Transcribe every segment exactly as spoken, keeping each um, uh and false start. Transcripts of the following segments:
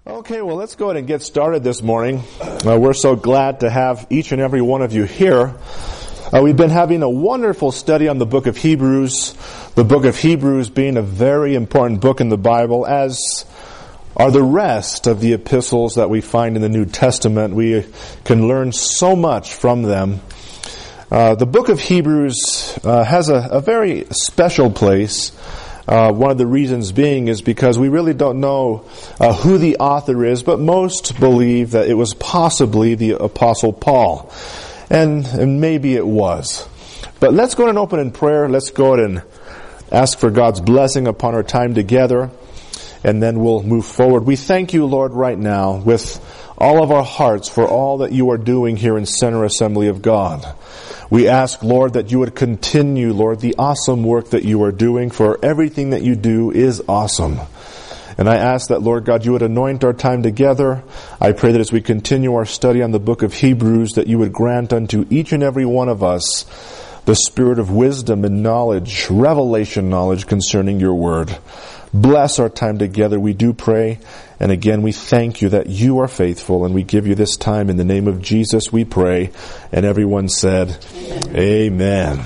Okay, well, let's go ahead and get started this morning. Uh, we're so glad to have each and every one of you here. Uh, we've been having a wonderful study on the book of Hebrews, the book of Hebrews being a very important book in the Bible, as are the rest of the epistles that we find in the New Testament. We can learn so much from them. Uh, the book of Hebrews uh, has a, a very special place. Uh, one of the reasons being is because we really don't know uh, who the author is, but most believe that it was possibly the Apostle Paul. And, and maybe it was. But let's go ahead and open in prayer. Let's go ahead and ask for God's blessing upon our time together, and then we'll move forward. We thank you, Lord, right now with all of our hearts for all that you are doing here in Center Assembly of God. We ask, Lord, that you would continue, Lord, the awesome work that you are doing, for everything that you do is awesome. And I ask that, Lord God, you would anoint our time together. I pray that as we continue our study on the book of Hebrews, that you would grant unto each and every one of us the spirit of wisdom and knowledge, revelation knowledge concerning your word. Bless our time together, we do pray. And again, we thank you that you are faithful, and we give you this time in the name of Jesus, we pray. And everyone said, Amen. Amen.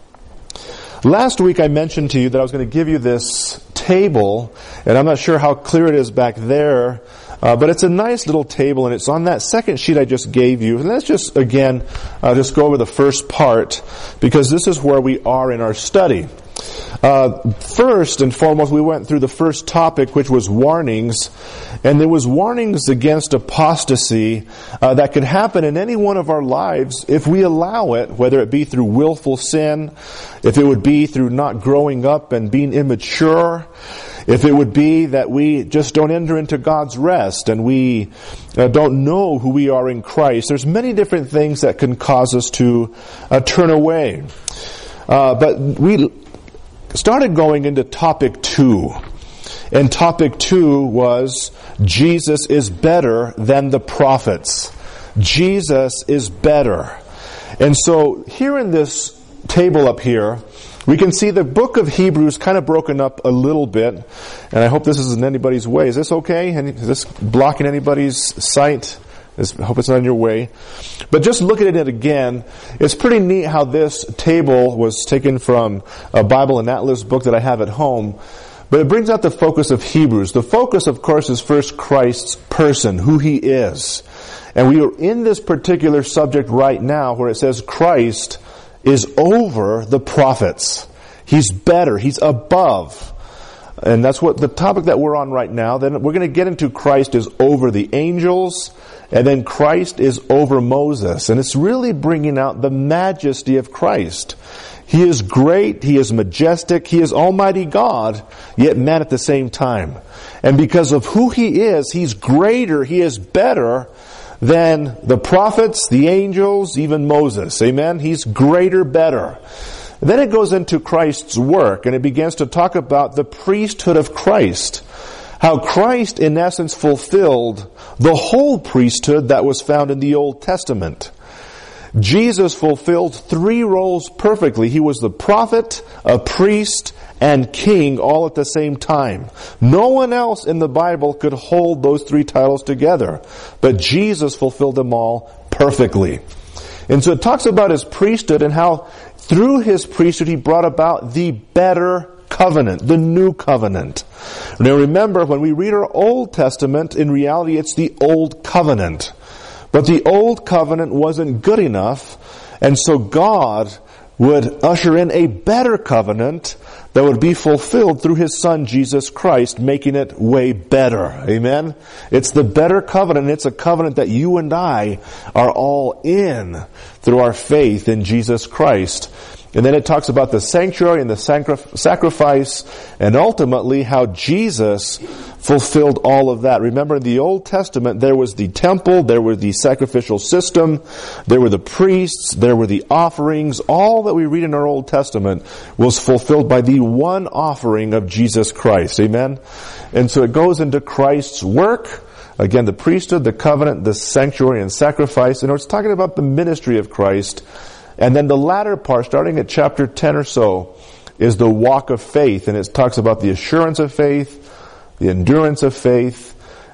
Last week I mentioned to you that I was going to give you this table, and I'm not sure how clear it is back there, uh, but it's a nice little table, and it's on that second sheet I just gave you. And let's just, again, uh, just go over the first part, because this is where we are in our study. Uh, first and foremost, we went through the first topic, which was warnings, and there was warnings against apostasy uh, that could happen in any one of our lives if we allow it, whether it be through willful sin, if it would be through not growing up and being immature, if it would be that we just don't enter into God's rest and we uh, don't know who we are in Christ. There's many different things that can cause us to uh, turn away. Uh, but we started going into topic two. And topic two was, Jesus is better than the prophets. Jesus is better. And so here in this table up here, we can see the book of Hebrews kind of broken up a little bit. And I hope this isn't anybody's way. Is this okay? Is this blocking anybody's sight? I hope it's not in your way. But just looking at it again, it's pretty neat how this table was taken from a Bible and Atlas book that I have at home. But it brings out the focus of Hebrews. The focus, of course, is first Christ's person, who He is. And we are in this particular subject right now where it says Christ is over the prophets. He's better. He's above. And that's what the topic that we're on right now. Then we're going to get into Christ is over the angels, and then Christ is over Moses. And it's really bringing out the majesty of Christ. He is great, He is majestic, He is Almighty God, yet man at the same time. And because of who He is, He's greater, He is better than the prophets, the angels, even Moses. Amen? He's greater, better. Then it goes into Christ's work, and it begins to talk about the priesthood of Christ. How Christ, in essence, fulfilled the whole priesthood that was found in the Old Testament. Jesus fulfilled three roles perfectly. He was the prophet, a priest, and king all at the same time. No one else in the Bible could hold those three titles together, but Jesus fulfilled them all perfectly. And so it talks about His priesthood and how through His priesthood He brought about the better covenant, the new covenant. Now remember, when we read our Old Testament, in reality it's the Old Covenant. But the Old Covenant wasn't good enough, and so God would usher in a better covenant that would be fulfilled through His Son, Jesus Christ, making it way better. Amen? It's the better covenant. It's a covenant that you and I are all in through our faith in Jesus Christ. And then it talks about the sanctuary and the sacrifice, and ultimately how Jesus fulfilled all of that. Remember, in the Old Testament, there was the temple, there were the sacrificial system, there were the priests, there were the offerings. All that we read in our Old Testament was fulfilled by the one offering of Jesus Christ. Amen? And so it goes into Christ's work. Again, the priesthood, the covenant, the sanctuary, and sacrifice. And it's talking about the ministry of Christ. And then the latter part, starting at chapter ten or so, is the walk of faith. And it talks about the assurance of faith, the endurance of faith,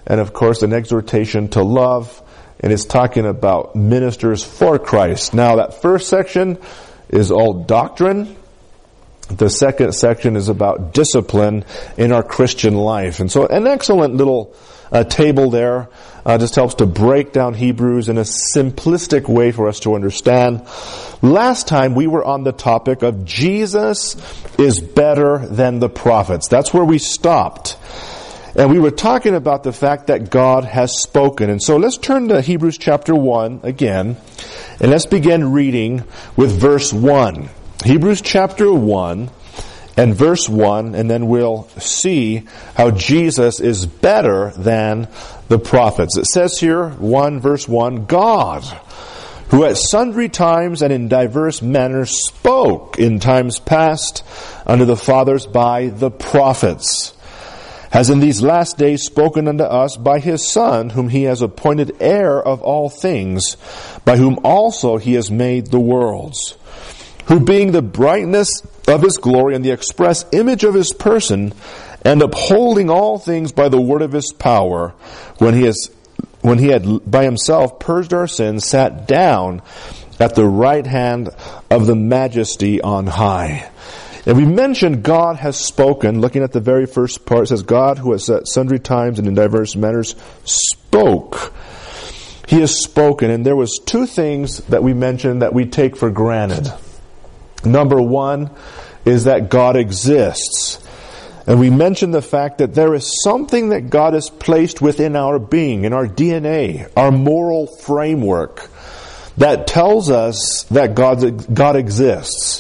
and of course an exhortation to love, and it's talking about ministers for Christ. Now that first section is all doctrine. The second section is about discipline in our Christian life. And so an excellent little uh, table there uh, just helps to break down Hebrews in a simplistic way for us to understand. Last time we were on the topic of Jesus is better than the prophets. That's where we stopped. And we were talking about the fact that God has spoken. And so let's turn to Hebrews chapter one again, and let's begin reading with verse one. Hebrews chapter one and verse one, and then we'll see how Jesus is better than the prophets. It says here, one verse one, God, who at sundry times and in diverse manners spoke in times past unto the fathers by the prophets, has in these last days spoken unto us by his Son, whom he has appointed heir of all things, by whom also he has made the worlds, who being the brightness of his glory and the express image of his person, and upholding all things by the word of his power, when he has, when he had by himself purged our sins, sat down at the right hand of the majesty on high. And we mentioned God has spoken. Looking at the very first part, it says, God, who has at sundry times and in diverse manners spoke. He has spoken. And there was two things that we mentioned that we take for granted. Number one is that God exists. And we mentioned the fact that there is something that God has placed within our being, in our D N A, our moral framework, that tells us that God, God exists.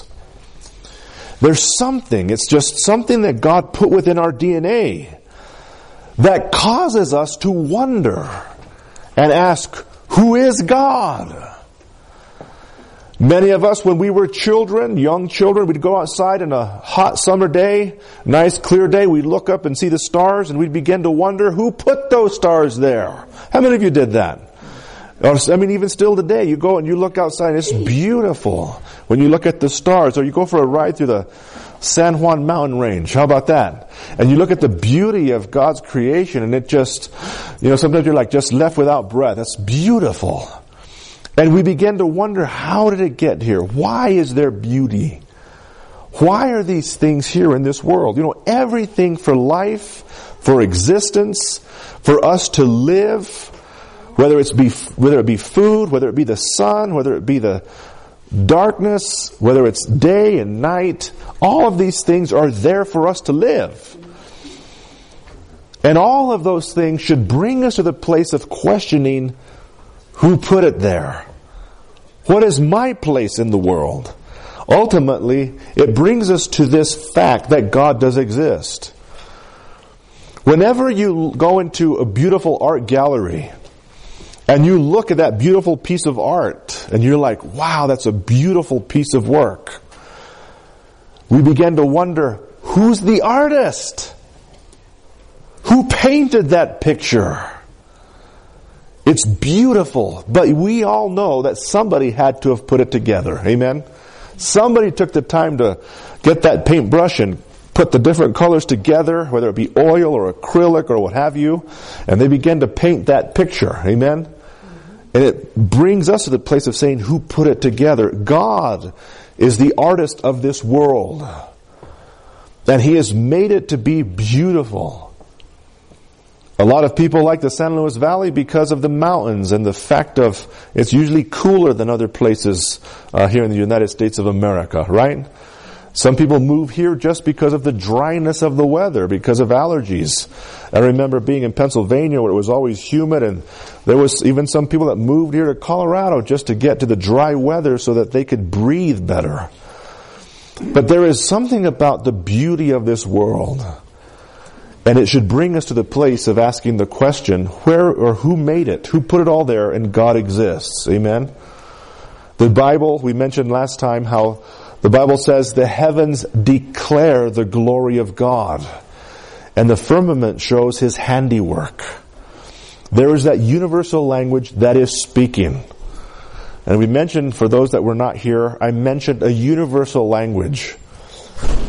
There's something, it's just something that God put within our D N A that causes us to wonder and ask, who is God? Many of us, when we were children, young children, we'd go outside on a hot summer day, nice clear day, we'd look up and see the stars, and we'd begin to wonder, who put those stars there? How many of you did that? I mean, even still today, you go and you look outside, and it's beautiful when you look at the stars, or you go for a ride through the San Juan mountain range. How about that? And you look at the beauty of God's creation, and it just, you know, sometimes you're like just left without breath. That's beautiful. And we begin to wonder, how did it get here? Why is there beauty? Why are these things here in this world? You know, everything for life, for existence, for us to live, whether it's be, whether it be food, whether it be the sun, whether it be the darkness, whether it's day and night, all of these things are there for us to live. And all of those things should bring us to the place of questioning, who put it there? What is my place in the world? Ultimately, it brings us to this fact that God does exist. Whenever you go into a beautiful art gallery and you look at that beautiful piece of art and you're like, wow, that's a beautiful piece of work, we begin to wonder, who's the artist? Who painted that picture? It's beautiful, but we all know that somebody had to have put it together. Amen? Somebody took the time to get that paintbrush and put the different colors together, whether it be oil or acrylic or what have you, and they began to paint that picture. Amen? And it brings us to the place of saying, who put it together? God is the artist of this world. And He has made it to be beautiful. A lot of people like the San Luis Valley because of the mountains and the fact of it's usually cooler than other places uh, here in the United States of America, right? Some people move here just because of the dryness of the weather, because of allergies. I remember being in Pennsylvania where it was always humid, and there was even some people that moved here to Colorado just to get to the dry weather so that they could breathe better. But there is something about the beauty of this world. And it should bring us to the place of asking the question, where or who made it? Who put it all there? And God exists. Amen? The Bible, we mentioned last time how the Bible says the heavens declare the glory of God. And the firmament shows His handiwork. There is that universal language that is speaking. And we mentioned, for those that were not here, I mentioned a universal language.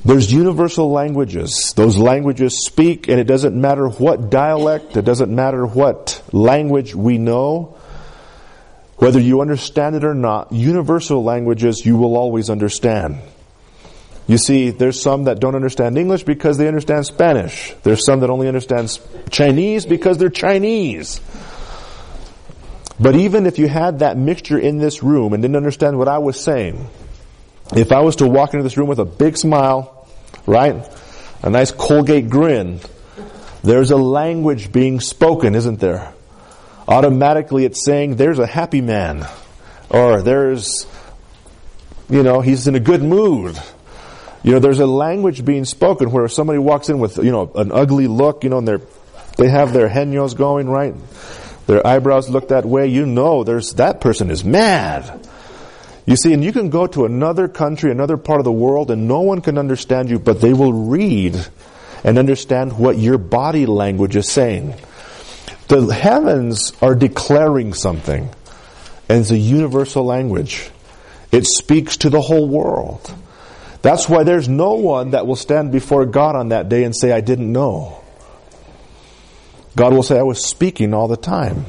There's universal languages. Those languages speak, and it doesn't matter what dialect, it doesn't matter what language we know. Whether you understand it or not, universal languages you will always understand. You see, there's some that don't understand English because they understand Spanish. There's some that only understand Chinese because they're Chinese. But even if you had that mixture in this room and didn't understand what I was saying, if I was to walk into this room with a big smile, right, a nice Colgate grin, there's a language being spoken, isn't there? Automatically it's saying, there's a happy man. Or there's, you know, he's in a good mood. You know, there's a language being spoken where if somebody walks in with, you know, an ugly look, you know, and they're, they have their hennios going, right? Their eyebrows look that way, you know, there's, that person is mad. You see, and you can go to another country, another part of the world, and no one can understand you, but they will read and understand what your body language is saying. The heavens are declaring something, and it's a universal language. It speaks to the whole world. That's why there's no one that will stand before God on that day and say, I didn't know. God will say, I was speaking all the time.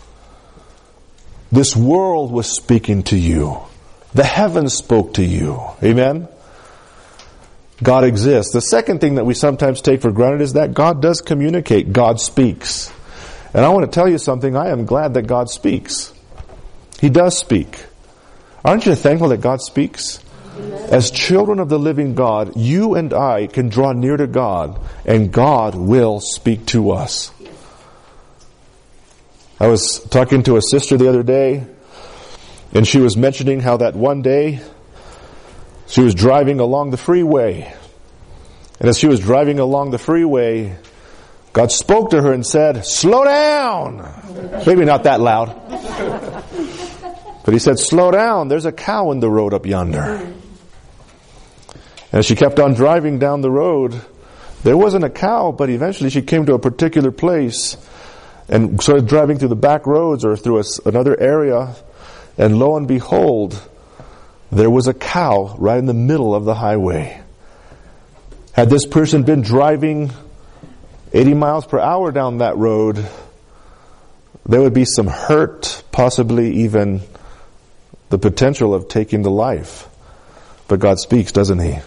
This world was speaking to you. The heavens spoke to you. Amen? God exists. The second thing that we sometimes take for granted is that God does communicate. God speaks. And I want to tell you something. I am glad that God speaks. He does speak. Aren't you thankful that God speaks? As children of the living God, you and I can draw near to God, and God will speak to us. I was talking to a sister the other day, and she was mentioning how that one day she was driving along the freeway. And as she was driving along the freeway, God spoke to her and said, slow down! Maybe not that loud. But He said, slow down, there's a cow in the road up yonder. And she kept on driving down the road. There wasn't a cow, but eventually she came to a particular place and started driving through the back roads or through a, another area. And lo and behold, there was a cow right in the middle of the highway. Had this person been driving eighty miles per hour down that road, there would be some hurt, possibly even the potential of taking the life. But God speaks, doesn't He?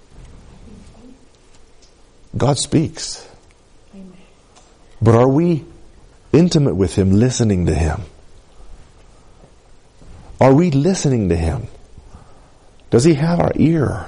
God speaks. Amen. But are we intimate with Him, listening to Him? Are we listening to Him? Does He have our ear?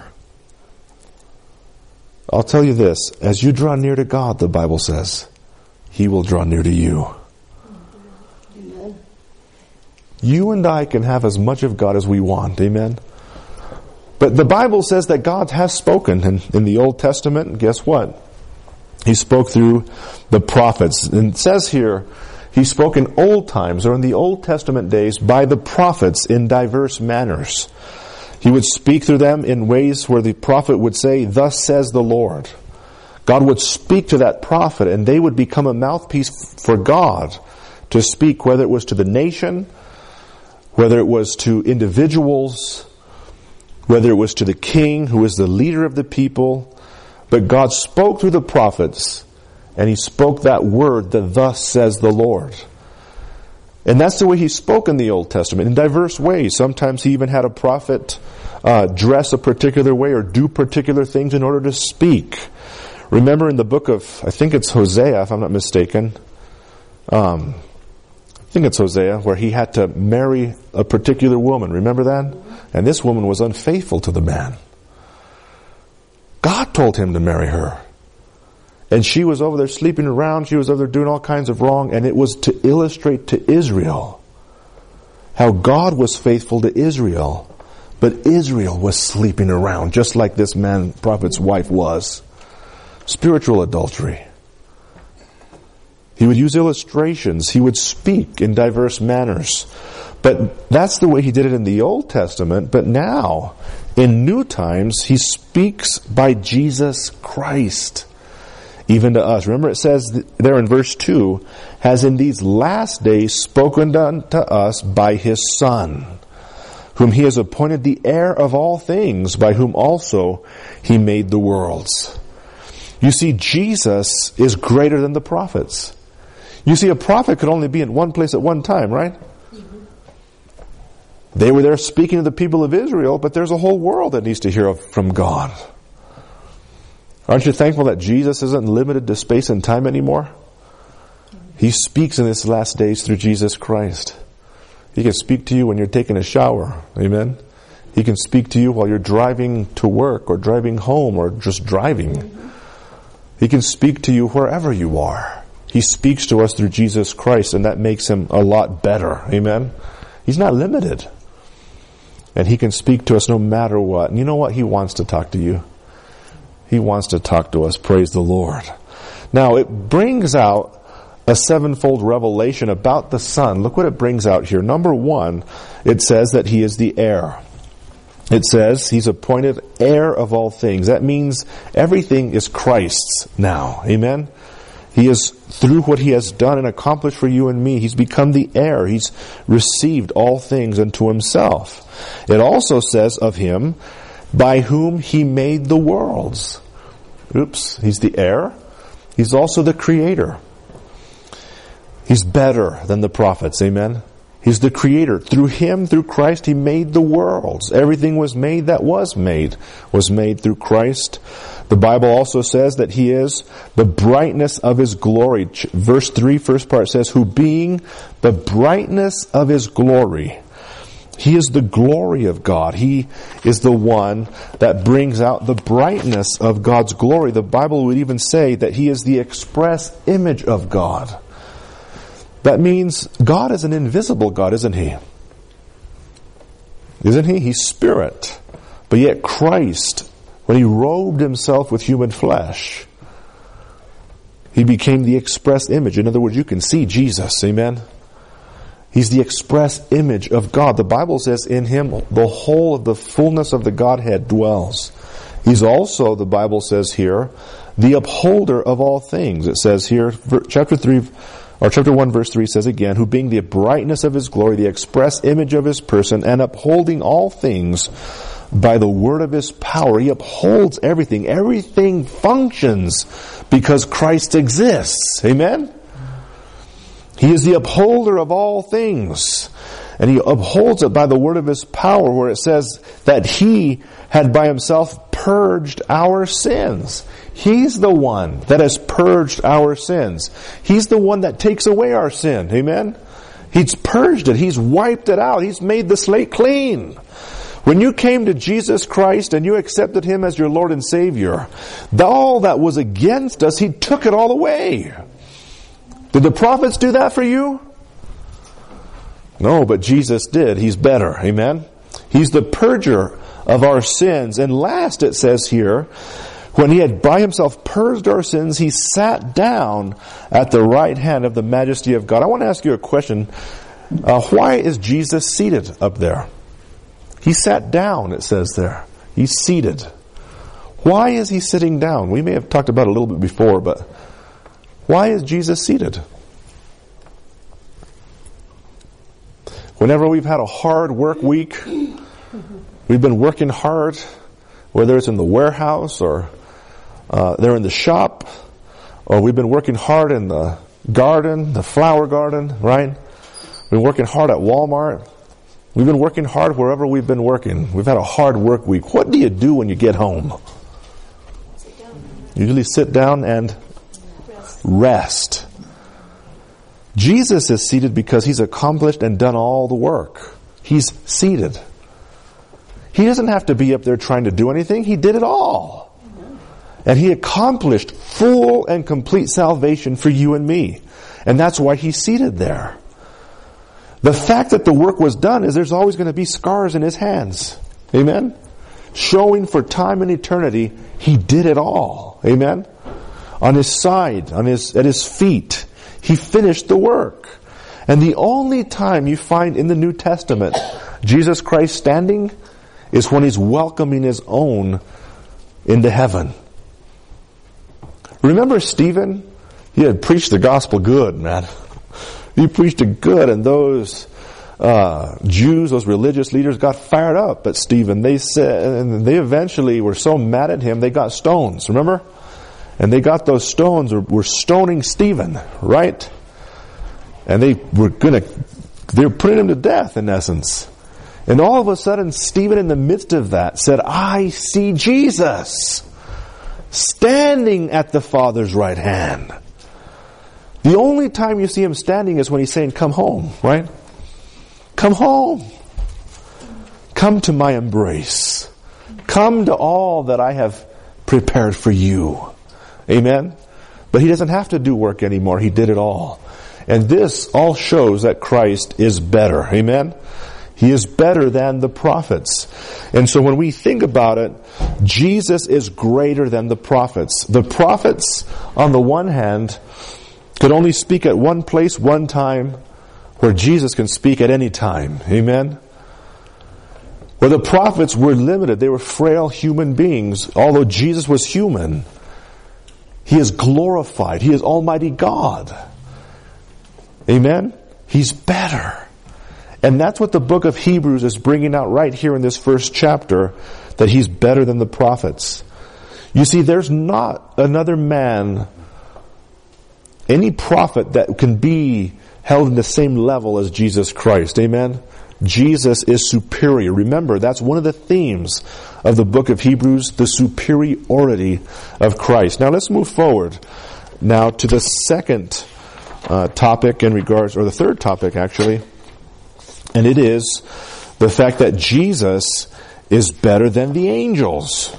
I'll tell you this, as you draw near to God, the Bible says, He will draw near to you. Amen. You and I can have as much of God as we want. Amen? But the Bible says that God has spoken in, in the Old Testament. And guess what? He spoke through the prophets. And it says here, He spoke in old times, or in the Old Testament days, by the prophets in diverse manners. He would speak through them in ways where the prophet would say, thus says the Lord. God would speak to that prophet, and they would become a mouthpiece for God to speak, whether it was to the nation, whether it was to individuals, whether it was to the king who was the leader of the people. But God spoke through the prophets, and He spoke that word that thus says the Lord. And that's the way He spoke in the Old Testament, in diverse ways. Sometimes He even had a prophet uh, dress a particular way or do particular things in order to speak. Remember in the book of, I think it's Hosea, if I'm not mistaken, um, I think it's Hosea, where he had to marry a particular woman. Remember that? And this woman was unfaithful to the man. God told him to marry her. And she was over there sleeping around. She was over there doing all kinds of wrong. And it was to illustrate to Israel how God was faithful to Israel. But Israel was sleeping around, just like this man, prophet's wife, was. Spiritual adultery. He would use illustrations. He would speak in diverse manners. But that's the way He did it in the Old Testament. But now, in new times, He speaks by Jesus Christ. Even to us. Remember it says there in verse two, has in these last days spoken unto us by His Son, whom he has appointed the heir of all things, by whom also he made the worlds. You see, Jesus is greater than the prophets. You see, a prophet could only be in one place at one time, right? Mm-hmm. They were there speaking to the people of Israel, but there's a whole world that needs to hear from God. Aren't you thankful that Jesus isn't limited to space and time anymore? He speaks in this last days through Jesus Christ. He can speak to you when you're taking a shower. Amen? He can speak to you while you're driving to work or driving home or just driving. Mm-hmm. He can speak to you wherever you are. He speaks to us through Jesus Christ, and that makes him a lot better. Amen? He's not limited. And he can speak to us no matter what. And you know what? He wants to talk to you. He wants to talk to us. Praise the Lord. Now, it brings out a sevenfold revelation about the Son. Look what it brings out here. Number one, it says that he is the heir. It says he's appointed heir of all things. That means everything is Christ's now. Amen? He is, through what he has done and accomplished for you and me, he's become the heir. He's received all things unto himself. It also says of him, by whom he made the worlds. Oops, he's the heir. He's also the creator. He's better than the prophets. Amen? He's the creator. Through him, through Christ, he made the worlds. Everything was made that was made, was made through Christ. The Bible also says that he is the brightness of his glory. Verse three, first part says, who being the brightness of his glory. He is the glory of God. He is the one that brings out the brightness of God's glory. The Bible would even say that he is the express image of God. That means God is an invisible God, isn't he? Isn't he? He's spirit. But yet Christ, when he robed himself with human flesh, he became the express image. In other words, you can see Jesus. Amen? He's the express image of God. The Bible says in him the whole of the fullness of the Godhead dwells. He's also, the Bible says here, the upholder of all things. It says here, chapter three, or chapter one, verse three says again, who being the brightness of his glory, the express image of his person, and upholding all things by the word of his power. He upholds everything. Everything functions because Christ exists. Amen? He is the upholder of all things. And he upholds it by the word of his power, where it says that he had by himself purged our sins. He's the one that has purged our sins. He's the one that takes away our sin. Amen? He's purged it. He's wiped it out. He's made the slate clean. When you came to Jesus Christ and you accepted him as your Lord and Savior, all that was against us, he took it all away. Did the prophets do that for you? No, but Jesus did. He's better. Amen? He's the purger of our sins. And last, it says here, when he had by himself purged our sins, he sat down at the right hand of the majesty of God. I want to ask you a question. Uh, why is Jesus seated up there? He sat down, it says there. He's seated. Why is he sitting down? We may have talked about it a little bit before, but why is Jesus seated? Whenever we've had a hard work week, we've been working hard, whether it's in the warehouse or uh, they're in the shop, or we've been working hard in the garden, the flower garden, right? We've been working hard at Walmart. We've been working hard wherever we've been working. We've had a hard work week. What do you do when you get home? Usually sit down and rest. Jesus is seated because he's accomplished and done all the work. He's seated. He doesn't have to be up there trying to do anything. He did it all. And he accomplished full and complete salvation for you and me. And that's why he's seated there. The fact that the work was done is there's always going to be scars in his hands. Amen? Showing for time and eternity, he did it all. Amen? On his side, on his, at his feet, he finished the work. And the only time you find in the New Testament Jesus Christ standing is when he's welcoming his own into heaven. Remember Stephen? He had preached the gospel good, man. He preached it good, and those uh, Jews, those religious leaders, got fired up at Stephen. They said, and they eventually were so mad at him, they got stones. Remember? And they got those stones, were, were stoning Stephen, right? And they were going to, they were putting him to death, in essence. And all of a sudden, Stephen, in the midst of that, said, I see Jesus standing at the Father's right hand. The only time you see him standing is when he's saying, come home, right? Come home. Come to my embrace. Come to all that I have prepared for you. Amen? But he doesn't have to do work anymore. He did it all. And this all shows that Christ is better. Amen? He is better than the prophets. And so when we think about it, Jesus is greater than the prophets. The prophets, on the one hand, could only speak at one place, one time, where Jesus can speak at any time. Amen? Where the prophets were limited. They were frail human beings. Although Jesus was human, he is glorified. He is Almighty God. Amen? He's better. And that's what the book of Hebrews is bringing out right here in this first chapter, that he's better than the prophets. You see, there's not another man, any prophet, that can be held in the same level as Jesus Christ. Amen? Jesus is superior. Remember, that's one of the themes of the book of Hebrews, the superiority of Christ. Now let's move forward now to the second uh, topic in regards, or the third topic actually, and it is the fact that Jesus is better than the angels.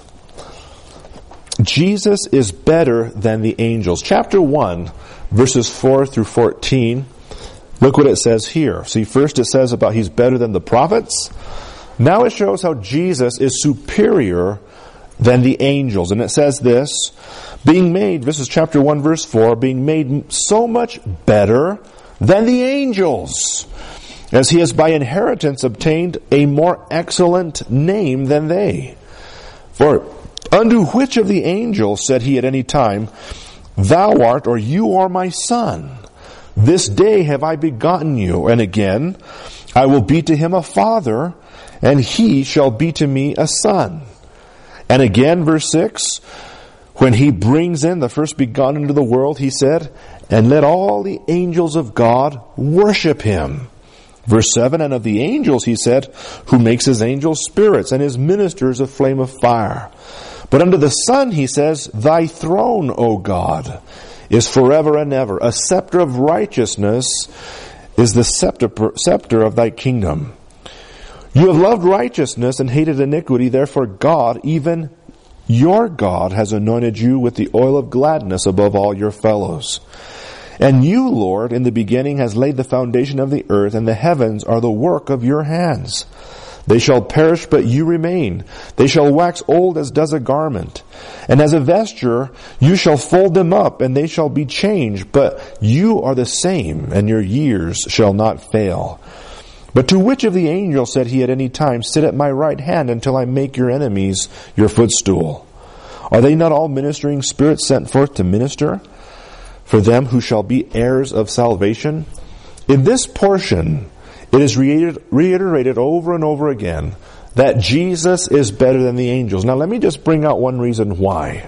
Jesus is better than the angels. Chapter one, verses four through fourteen. Look what it says here. See, first it says about he's better than the prophets. Now it shows how Jesus is superior than the angels. And it says this, being made, this is chapter one, verse four, being made so much better than the angels, as he has by inheritance obtained a more excellent name than they. For unto which of the angels said he at any time, thou art, or you are my son? This day have I begotten you. And again, I will be to him a father, and he shall be to me a son. And again, verse six, when he brings in the first begotten into the world, he said, and let all the angels of God worship him. Verse seven, and of the angels, he said, who makes his angels spirits, and his ministers a flame of fire. But unto the Son, he says, thy throne, O God, is forever and ever. A scepter of righteousness is the scepter, scepter of thy kingdom. You have loved righteousness and hated iniquity, therefore God, even your God, has anointed you with the oil of gladness above all your fellows. And you, Lord, in the beginning has laid the foundation of the earth, and the heavens are the work of your hands. They shall perish, but you remain. They shall wax old as does a garment. And as a vesture, you shall fold them up, and they shall be changed. But you are the same, and your years shall not fail. But to which of the angels said he at any time, sit at my right hand until I make your enemies your footstool? Are they not all ministering spirits sent forth to minister for them who shall be heirs of salvation? In this portion, it is reiterated over and over again that Jesus is better than the angels. Now let me just bring out one reason why.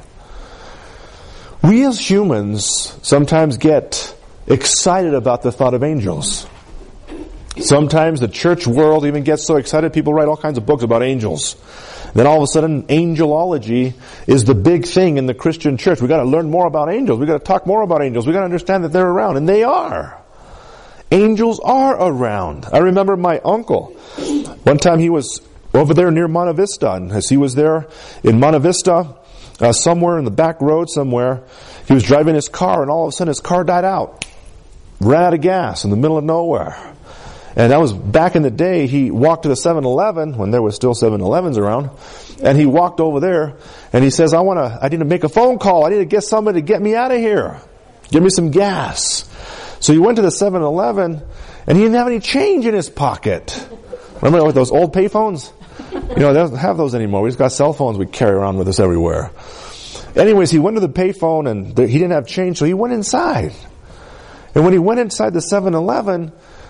We as humans sometimes get excited about the thought of angels. Sometimes the church world even gets so excited people write all kinds of books about angels. Then all of a sudden angelology is the big thing in the Christian church. We've got to learn more about angels. We've got to talk more about angels. We've got to understand that they're around. And they are. Angels are around. I remember my uncle. One time he was over there near Monte Vista. And as he was there in Monte Vista, uh, somewhere in the back road somewhere, he was driving his car and all of a sudden his car died out. Ran out of gas in the middle of nowhere. And that was back in the day. He walked to the seven eleven when there was still seven elevens around. And he walked over there and he says, I want to, I need to make a phone call. I need to get somebody to get me out of here. Give me some gas. So he went to the seven eleven and he didn't have any change in his pocket. Remember with those old payphones? You know, they don't have those anymore. We just got cell phones we carry around with us everywhere. Anyways, he went to the payphone and he didn't have change, so he went inside. And when he went inside the seven eleven,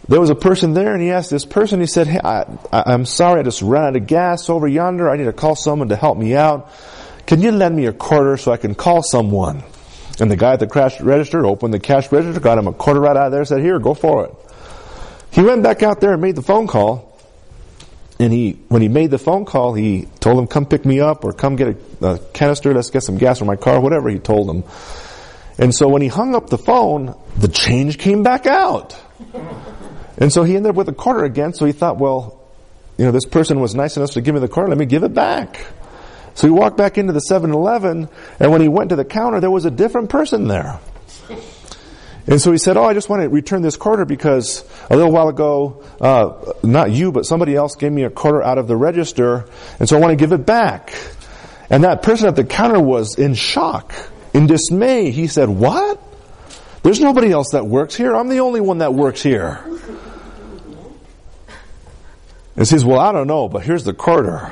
there was a person there, and he asked this person, he said, hey, I, I, I'm sorry, I just ran out of gas over yonder. I need to call someone to help me out. Can you lend me a quarter so I can call someone? And the guy at the cash register opened the cash register, got him a quarter right out of there, said, here, go for it. He went back out there and made the phone call. And he, when he made the phone call, he told him, come pick me up or come get a, a canister, let's get some gas for my car, whatever he told him. And so when he hung up the phone, the change came back out. And so he ended up with a quarter again, so he thought, well, you know, this person was nice enough to give me the quarter, let me give it back. So he walked back into the seven eleven, and when he went to the counter, there was a different person there. And so he said, oh, I just want to return this quarter because a little while ago, uh, not you, but somebody else gave me a quarter out of the register, and so I want to give it back. And that person at the counter was in shock, in dismay. He said, what? There's nobody else that works here. I'm the only one that works here. And he says, well, I don't know, but here's the quarter.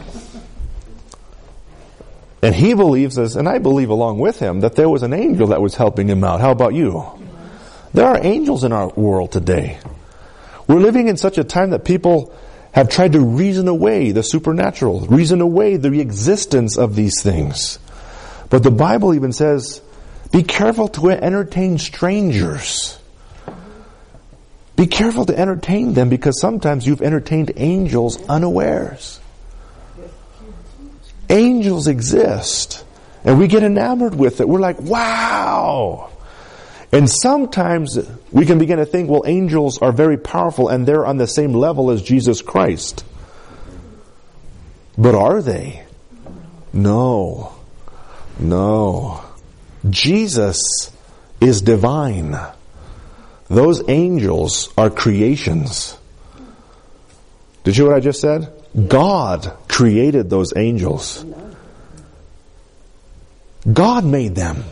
And he believes this, and I believe along with him, that there was an angel that was helping him out. How about you? There are angels in our world today. We're living in such a time that people have tried to reason away the supernatural, reason away the existence of these things. But the Bible even says, be careful to entertain strangers. Be careful to entertain them because sometimes you've entertained angels unawares. Angels exist. And we get enamored with it. We're like, wow! And sometimes we can begin to think, well, angels are very powerful and they're on the same level as Jesus Christ. But are they? No. No. Jesus is divine. Those angels are creations. Did you hear what I just said? God created those angels. God made them.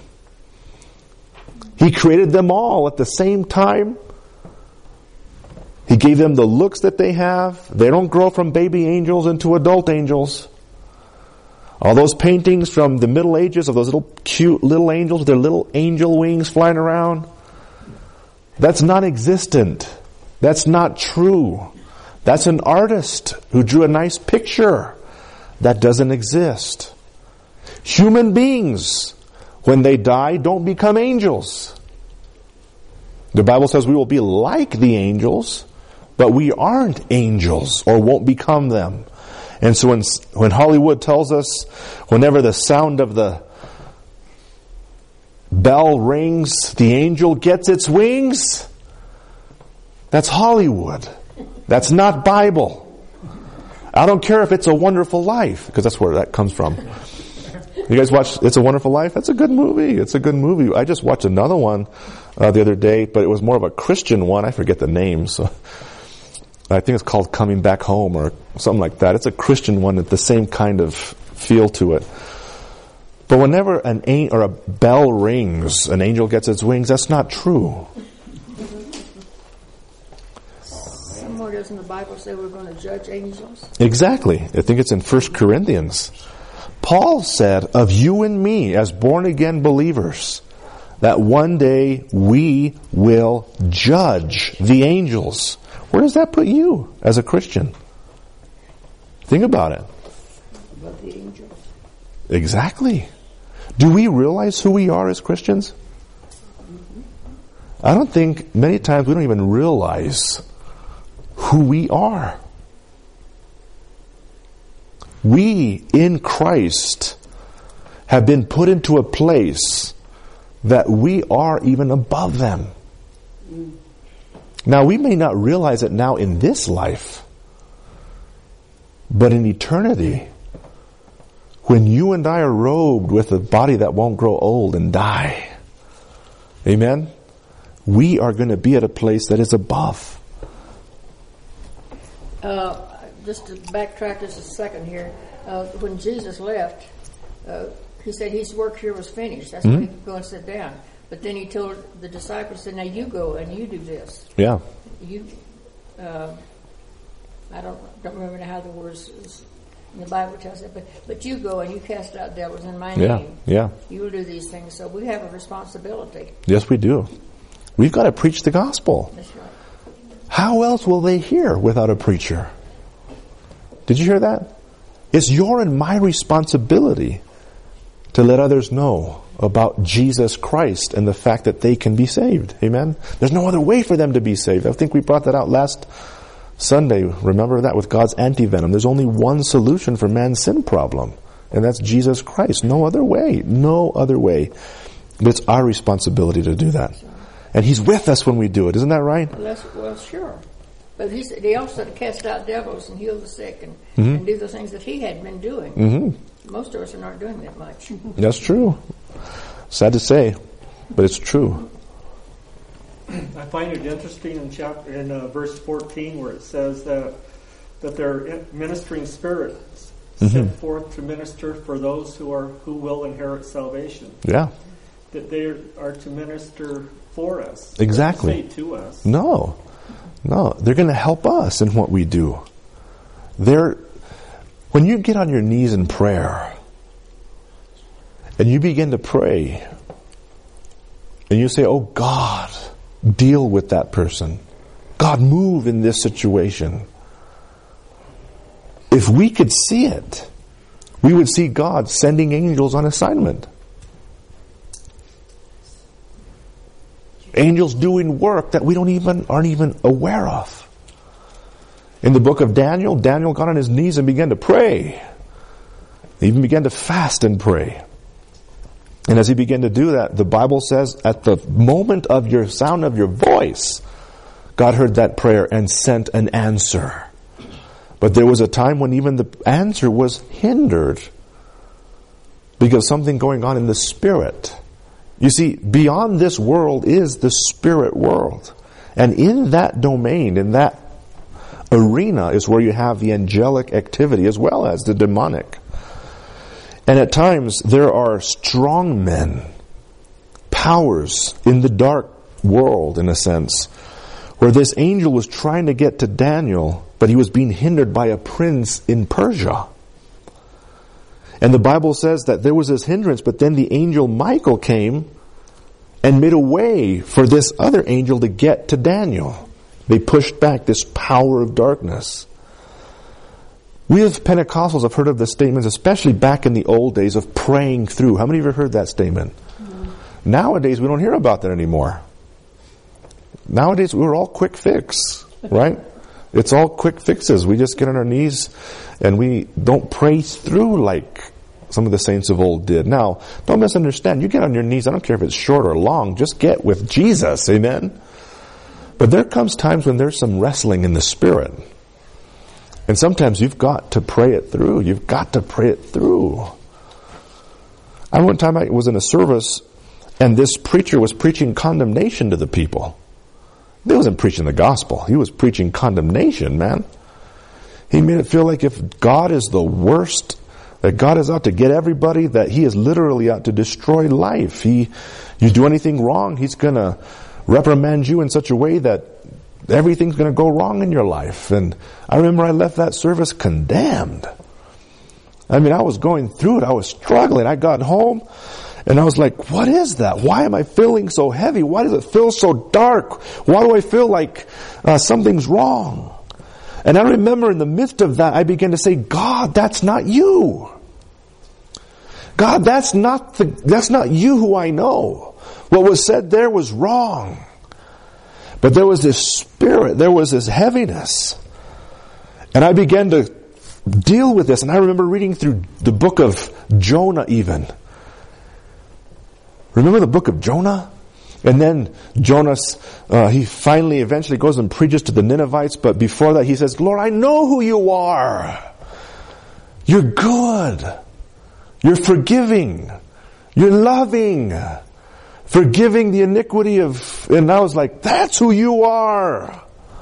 He created them all at the same time. He gave them the looks that they have. They don't grow from baby angels into adult angels. All those paintings from the Middle Ages of those little cute little angels with their little angel wings flying around, that's non-existent. That's not true. That's an artist who drew a nice picture. That doesn't exist. Human beings, when they die, don't become angels. The Bible says we will be like the angels, but we aren't angels or won't become them. And so when, when Hollywood tells us, whenever the sound of the bell rings, the angel gets its wings, that's Hollywood. That's not Bible. I don't care if It's a Wonderful Life, because that's where that comes from. You guys watch It's a Wonderful Life? That's a good movie. It's a good movie. I just watched another one uh, the other day, but it was more of a Christian one. I forget the name. So I think it's called Coming Back Home or something like that. It's a Christian one with the same kind of feel to it. But whenever an an- or a bell rings, an angel gets its wings, that's not true. Somewhere doesn't the Bible say we're going to judge angels? Exactly. I think it's in First Corinthians. Paul said, of you and me as born-again believers, that one day we will judge the angels. Where does that put you as a Christian? Think about it. Above the angels. Exactly. Do we realize who we are as Christians? Mm-hmm. I don't think many times we don't even realize who we are. We, in Christ, have been put into a place that we are even above them. Mm. Now, we may not realize it now in this life, but in eternity, when you and I are robed with a body that won't grow old and die, amen, we are going to be at a place that is above. Uh, just to backtrack just a second here, uh, when Jesus left, uh, he said his work here was finished. That's mm-hmm. why he could go and sit down. But then he told the disciples, said, now you go and you do this. Yeah. You, uh, I don't don't remember how the words is in the Bible tells it, but but you go and you cast out devils in my yeah. name. Yeah. You will do these things. So we have a responsibility. Yes, we do. We've got to preach the gospel. That's right. how else will they hear without a preacher? Did you hear that? It's your and my responsibility to let others know about Jesus Christ and the fact that they can be saved. Amen? There's no other way for them to be saved. I think we brought that out last Sunday. Remember that with God's antivenom. There's only one solution for man's sin problem, and that's Jesus Christ. No other way. No other way. But it's our responsibility to do that. And He's with us when we do it. Isn't that right? Well, that's, well sure. But he said, He also had to cast out devils and heal the sick and, mm-hmm. and do the things that He had been doing. Mm-hmm. Most of us are not doing that much. That's true. Sad to say, but it's true. I find it interesting in chapter in uh, verse fourteen where it says that that they're ministering spirits mm-hmm. sent forth to minister for those who are who will inherit salvation. Yeah. That they are to minister for us. Exactly. Not to say to us. No. No, they're going to help us in what we do. They're, when you get on your knees in prayer, and you begin to pray, and you say, oh God, deal with that person. God, move in this situation. If we could see it, we would see God sending angels on assignment. Angels doing work that we don't even aren't even aware of. In the book of Daniel, Daniel got on his knees and began to pray. He even began to fast and pray. And as he began to do that, the Bible says, at the moment of your sound of your voice, God heard that prayer and sent an answer. But there was a time when even the answer was hindered because something going on in the spirit. You see, beyond this world is the spirit world. And in that domain, in that arena, is where you have the angelic activity as well as the demonic. And at times, there are strong men, powers in the dark world, in a sense, where this angel was trying to get to Daniel, but he was being hindered by a prince in Persia. And the Bible says that there was this hindrance, but then the angel Michael came and made a way for this other angel to get to Daniel. They pushed back this power of darkness. We as Pentecostals have heard of the statements, especially back in the old days, of praying through. How many of you have heard that statement? Mm-hmm. Nowadays, we don't hear about that anymore. Nowadays, we're all quick fix, right? It's all quick fixes. We just get on our knees and we don't pray through like some of the saints of old did. Now, don't misunderstand. You get on your knees, I don't care if it's short or long, just get with Jesus, amen? But there comes times when there's some wrestling in the spirit. And sometimes you've got to pray it through. You've got to pray it through. I one time I was in a service and this preacher was preaching condemnation to the people. He wasn't preaching the gospel. He was preaching condemnation, man. He made it feel like if God is the worst, that God is out to get everybody, that He is literally out to destroy life. He, you do anything wrong, He's going to reprimand you in such a way that everything's going to go wrong in your life. And I remember I left that service condemned. I mean, I was going through it. I was struggling. I got home and I was like, what is that? Why am I feeling so heavy? Why does it feel so dark? Why do I feel like uh, something's wrong? And I remember in the midst of that, I began to say, God, that's not you. God, that's not the, that's not you who I know. What was said there was wrong. But there was this spirit, there was this heaviness. And I began to deal with this. And I remember reading through the book of Jonah even. Remember the book of Jonah? And then Jonas, uh, he finally eventually goes and preaches to the Ninevites. But before that he says, Lord, I know who you are. You're good. You're forgiving. You're loving. Forgiving the iniquity of... And I was like, that's who you are.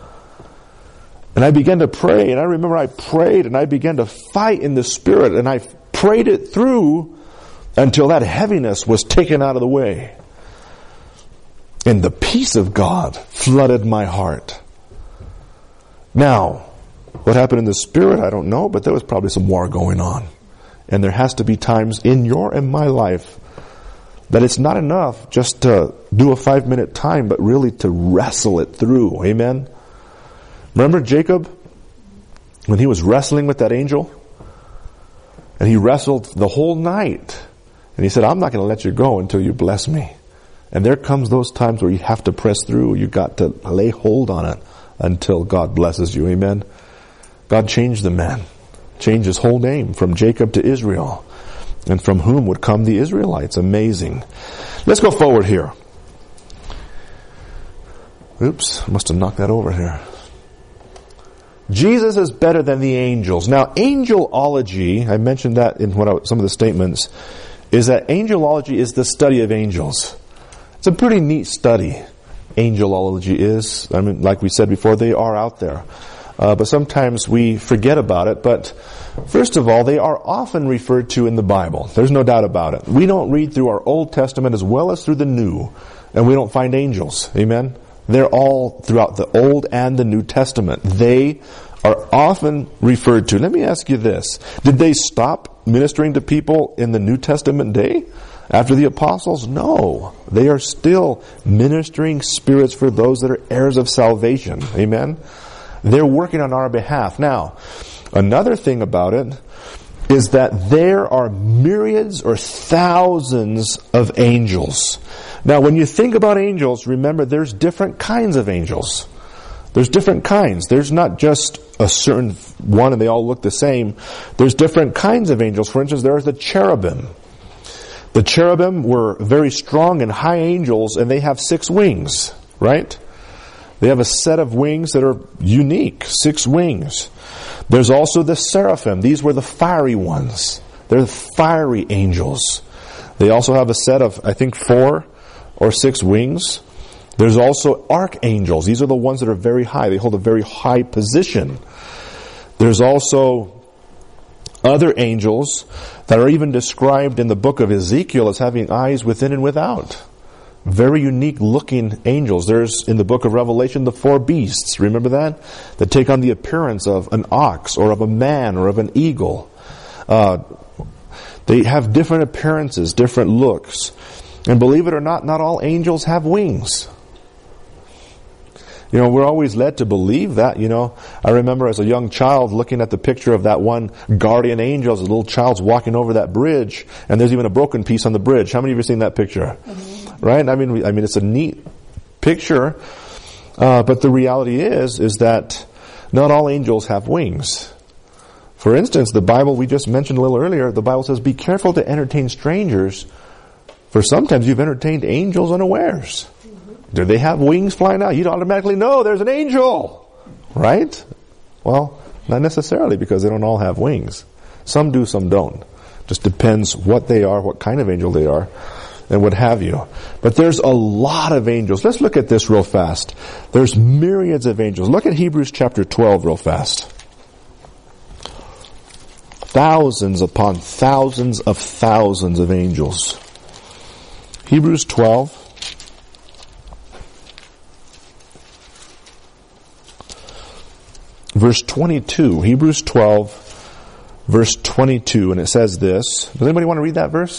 And I began to pray. And I remember I prayed and I began to fight in the spirit. And I prayed it through until that heaviness was taken out of the way. And the peace of God flooded my heart. Now, what happened in the spirit, I don't know, but there was probably some war going on. And there has to be times in your and my life that it's not enough just to do a five minute time, but really to wrestle it through. Amen? Remember Jacob? When he was wrestling with that angel? And he wrestled the whole night. And he said, I'm not going to let you go until you bless me. And there comes those times where you have to press through. You got to lay hold on it until God blesses you. Amen. God changed the man. Changed his whole name from Jacob to Israel. And from whom would come the Israelites. Amazing. Let's go forward here. Oops, I must have knocked that over here. Jesus is better than the angels. Now, angelology, I mentioned that in what I, some of the statements, is that angelology is the study of angels. It's a pretty neat study, angelology is. I mean, like we said before, they are out there. Uh, but sometimes we forget about it. But first of all, they are often referred to in the Bible. There's no doubt about it. We don't read through our Old Testament as well as through the New, and we don't find angels. Amen? They're all throughout the Old and the New Testament. They are often referred to. Let me ask you this. Did they stop ministering to people in the New Testament day? After the apostles? No. They are still ministering spirits for those that are heirs of salvation. Amen? They're working on our behalf. Now, another thing about it is that there are myriads or thousands of angels. Now, when you think about angels, remember there's different kinds of angels. There's different kinds. There's not just a certain one and they all look the same. There's different kinds of angels. For instance, there is the cherubim. The cherubim were very strong and high angels, and they have six wings, right? They have a set of wings that are unique, six wings. There's also the seraphim. These were the fiery ones. They're the fiery angels. They also have a set of, I think, four or six wings. There's also archangels. These are the ones that are very high. They hold a very high position. There's also other angels that are even described in the book of Ezekiel as having eyes within and without. Very unique looking angels. There's in the book of Revelation the four beasts. Remember that? That take on the appearance of an ox or of a man or of an eagle. Uh, they have different appearances, different looks. And believe it or not, not all angels have wings. You know, we're always led to believe that, you know. I remember as a young child looking at the picture of that one guardian angel as a little child's walking over that bridge, and there's even a broken piece on the bridge. How many of you have seen that picture? Mm-hmm. Right? I mean, we, I mean, it's a neat picture, uh, but the reality is, is that not all angels have wings. For instance, the Bible, we just mentioned a little earlier, the Bible says, be careful to entertain strangers, for sometimes you've entertained angels unawares. Do they have wings flying out? You'd automatically know there's an angel. Right? Well, not necessarily, because they don't all have wings. Some do, some don't. Just depends what they are, what kind of angel they are, and what have you. But there's a lot of angels. Let's look at this real fast. There's myriads of angels. Look at Hebrews chapter twelve real fast. Thousands upon thousands of thousands of angels. Hebrews twelve. Verse twenty-two, Hebrews twelve, verse twenty-two, and it says this. Does anybody want to read that verse?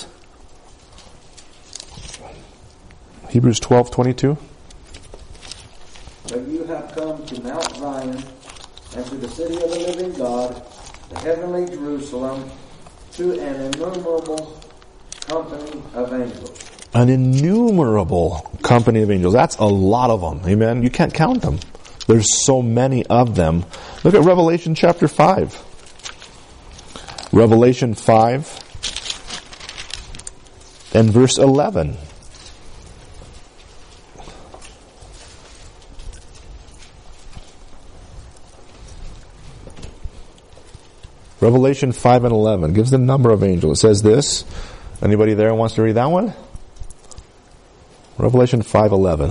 Hebrews twelve, twenty-two. But you have come to Mount Zion, and to the city of the living God, the heavenly Jerusalem, to an innumerable company of angels. An innumerable company of angels. That's a lot of them. Amen? You can't count them. There's so many of them. Look at Revelation chapter five. Revelation five and verse eleven. Revelation five and eleven gives the number of angels. It says this. Anybody there wants to read that one? Revelation five eleven.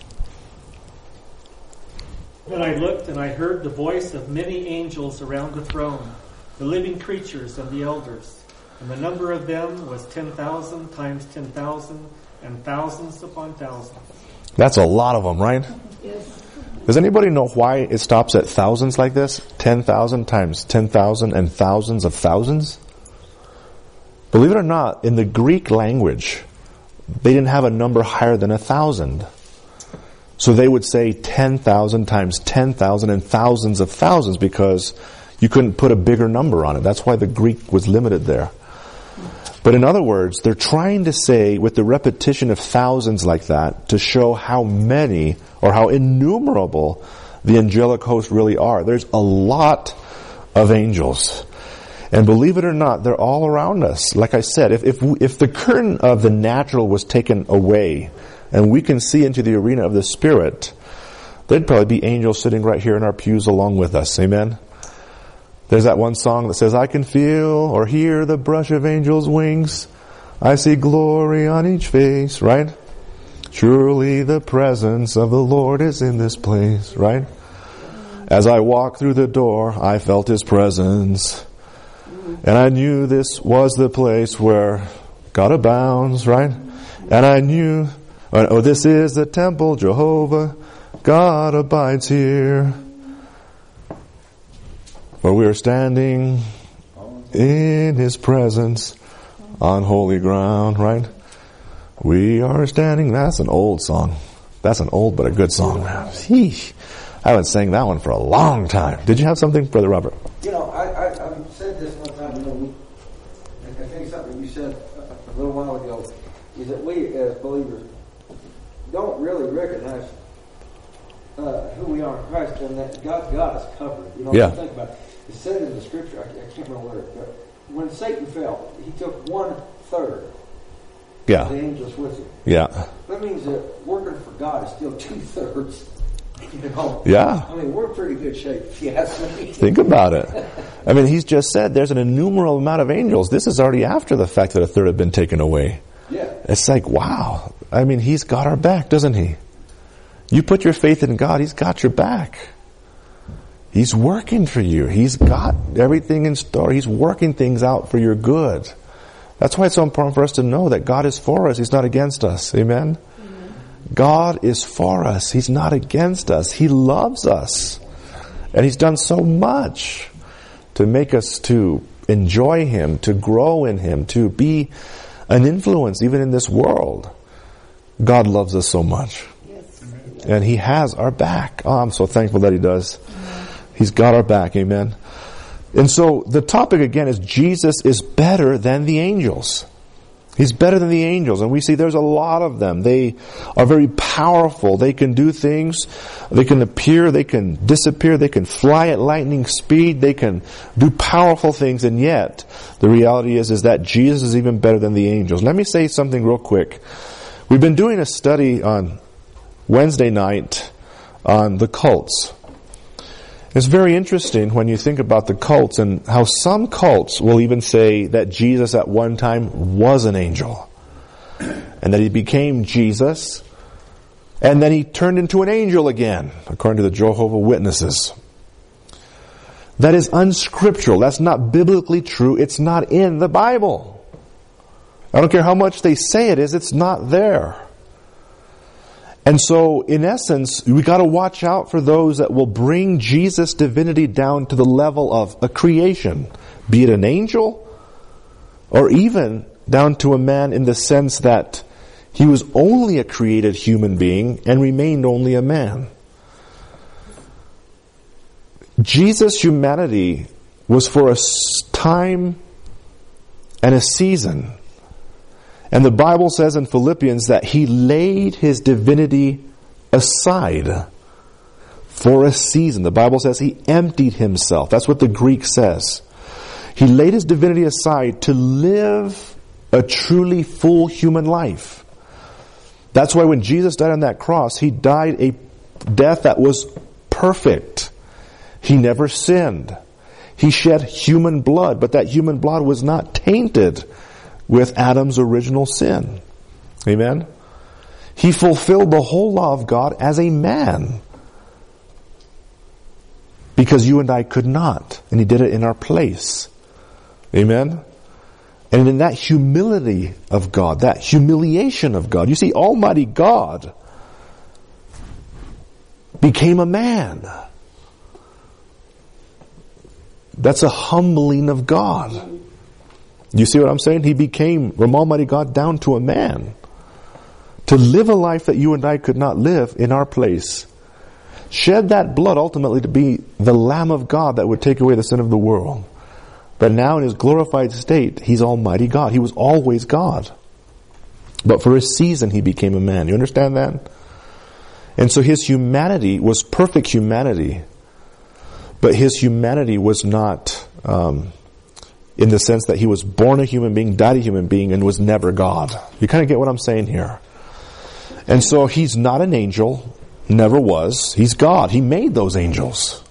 Then I looked and I heard the voice of many angels around the throne, the living creatures and the elders. And the number of them was ten thousand times ten thousand and thousands upon thousands. That's a lot of them, right? Yes. Does anybody know why it stops at thousands like this? ten thousand times ten thousand and thousands of thousands? Believe it or not, in the Greek language, they didn't have a number higher than a thousand. So they would say ten thousand times ten thousand and thousands of thousands because you couldn't put a bigger number on it. That's why the Greek was limited there. But in other words, they're trying to say with the repetition of thousands like that to show how many or how innumerable the angelic host really are. There's a lot of angels. And believe it or not, they're all around us. Like I said, if if, if the curtain of the natural was taken away and we can see into the arena of the Spirit, there'd probably be angels sitting right here in our pews along with us. Amen? There's that one song that says, I can feel or hear the brush of angels' wings. I see glory on each face, right? Surely the presence of the Lord is in this place, right? As I walked through the door, I felt His presence. And I knew this was the place where God abounds, right? And I knew, oh, this is the temple, Jehovah, God abides here. For we are standing in His presence on holy ground, right? We are standing, that's an old song. That's an old but a good song, man. Sheesh. I haven't sang that one for a long time. Did you have something, Brother Robert? You know, I, I, I said this one time, you know, we, I think something you said a little while ago, is that we as believers don't really recognize uh, who we are in Christ and that God's got us covered. You know, yeah. think about it. It said in the scripture, I, I can't remember where, but when Satan fell, he took one third yeah. of the angels with him. Yeah. That means that working for God is still two thirds. You know? Yeah. I mean, we're in pretty good shape, if you ask me. Think about it. I mean, He's just said there's an innumerable amount of angels. This is already after the fact that a third have been taken away. Yeah. It's like, wow. I mean, He's got our back, doesn't He? You put your faith in God, He's got your back. He's working for you. He's got everything in store. He's working things out for your good. That's why it's so important for us to know that God is for us. He's not against us. Amen? God is for us. He's not against us. He loves us. And He's done so much to make us to enjoy Him, to grow in Him, to be an influence even in this world. God loves us so much. Yes. And He has our back. Oh, I'm so thankful that He does. He's got our back. Amen. And so the topic again is Jesus is better than the angels. He's better than the angels. And we see there's a lot of them. They are very powerful. They can do things. They can appear. They can disappear. They can fly at lightning speed. They can do powerful things. And yet, the reality is, is that Jesus is even better than the angels. Let me say something real quick. We've been doing a study on Wednesday night on the cults. It's very interesting when you think about the cults and how some cults will even say that Jesus at one time was an angel. And that He became Jesus. And then He turned into an angel again, according to the Jehovah's Witnesses. That is unscriptural. That's not biblically true. It's not in the Bible. I don't care how much they say it is, it's not there. And so, in essence, we got to watch out for those that will bring Jesus' divinity down to the level of a creation, be it an angel, or even down to a man in the sense that he was only a created human being and remained only a man. Jesus' humanity was for a time and a season. And the Bible says in Philippians that He laid His divinity aside for a season. The Bible says He emptied Himself. That's what the Greek says. He laid His divinity aside to live a truly full human life. That's why when Jesus died on that cross, He died a death that was perfect. He never sinned. He shed human blood, but that human blood was not tainted with Adam's original sin. Amen? He fulfilled the whole law of God as a man. Because you and I could not. And He did it in our place. Amen? And in that humility of God, that humiliation of God, you see, Almighty God became a man. That's a humbling of God. You see what I'm saying? He became, from Almighty God, down to a man. to live a life that you and I could not live in our place. Shed that blood ultimately to be the Lamb of God that would take away the sin of the world. But now in His glorified state, He's Almighty God. He was always God. But for a season He became a man. You understand that? And so His humanity was perfect humanity. But His humanity was not um, in the sense that He was born a human being, died a human being, and was never God. You kind of get what I'm saying here. And so He's not an angel, never was. He's God. He made those angels.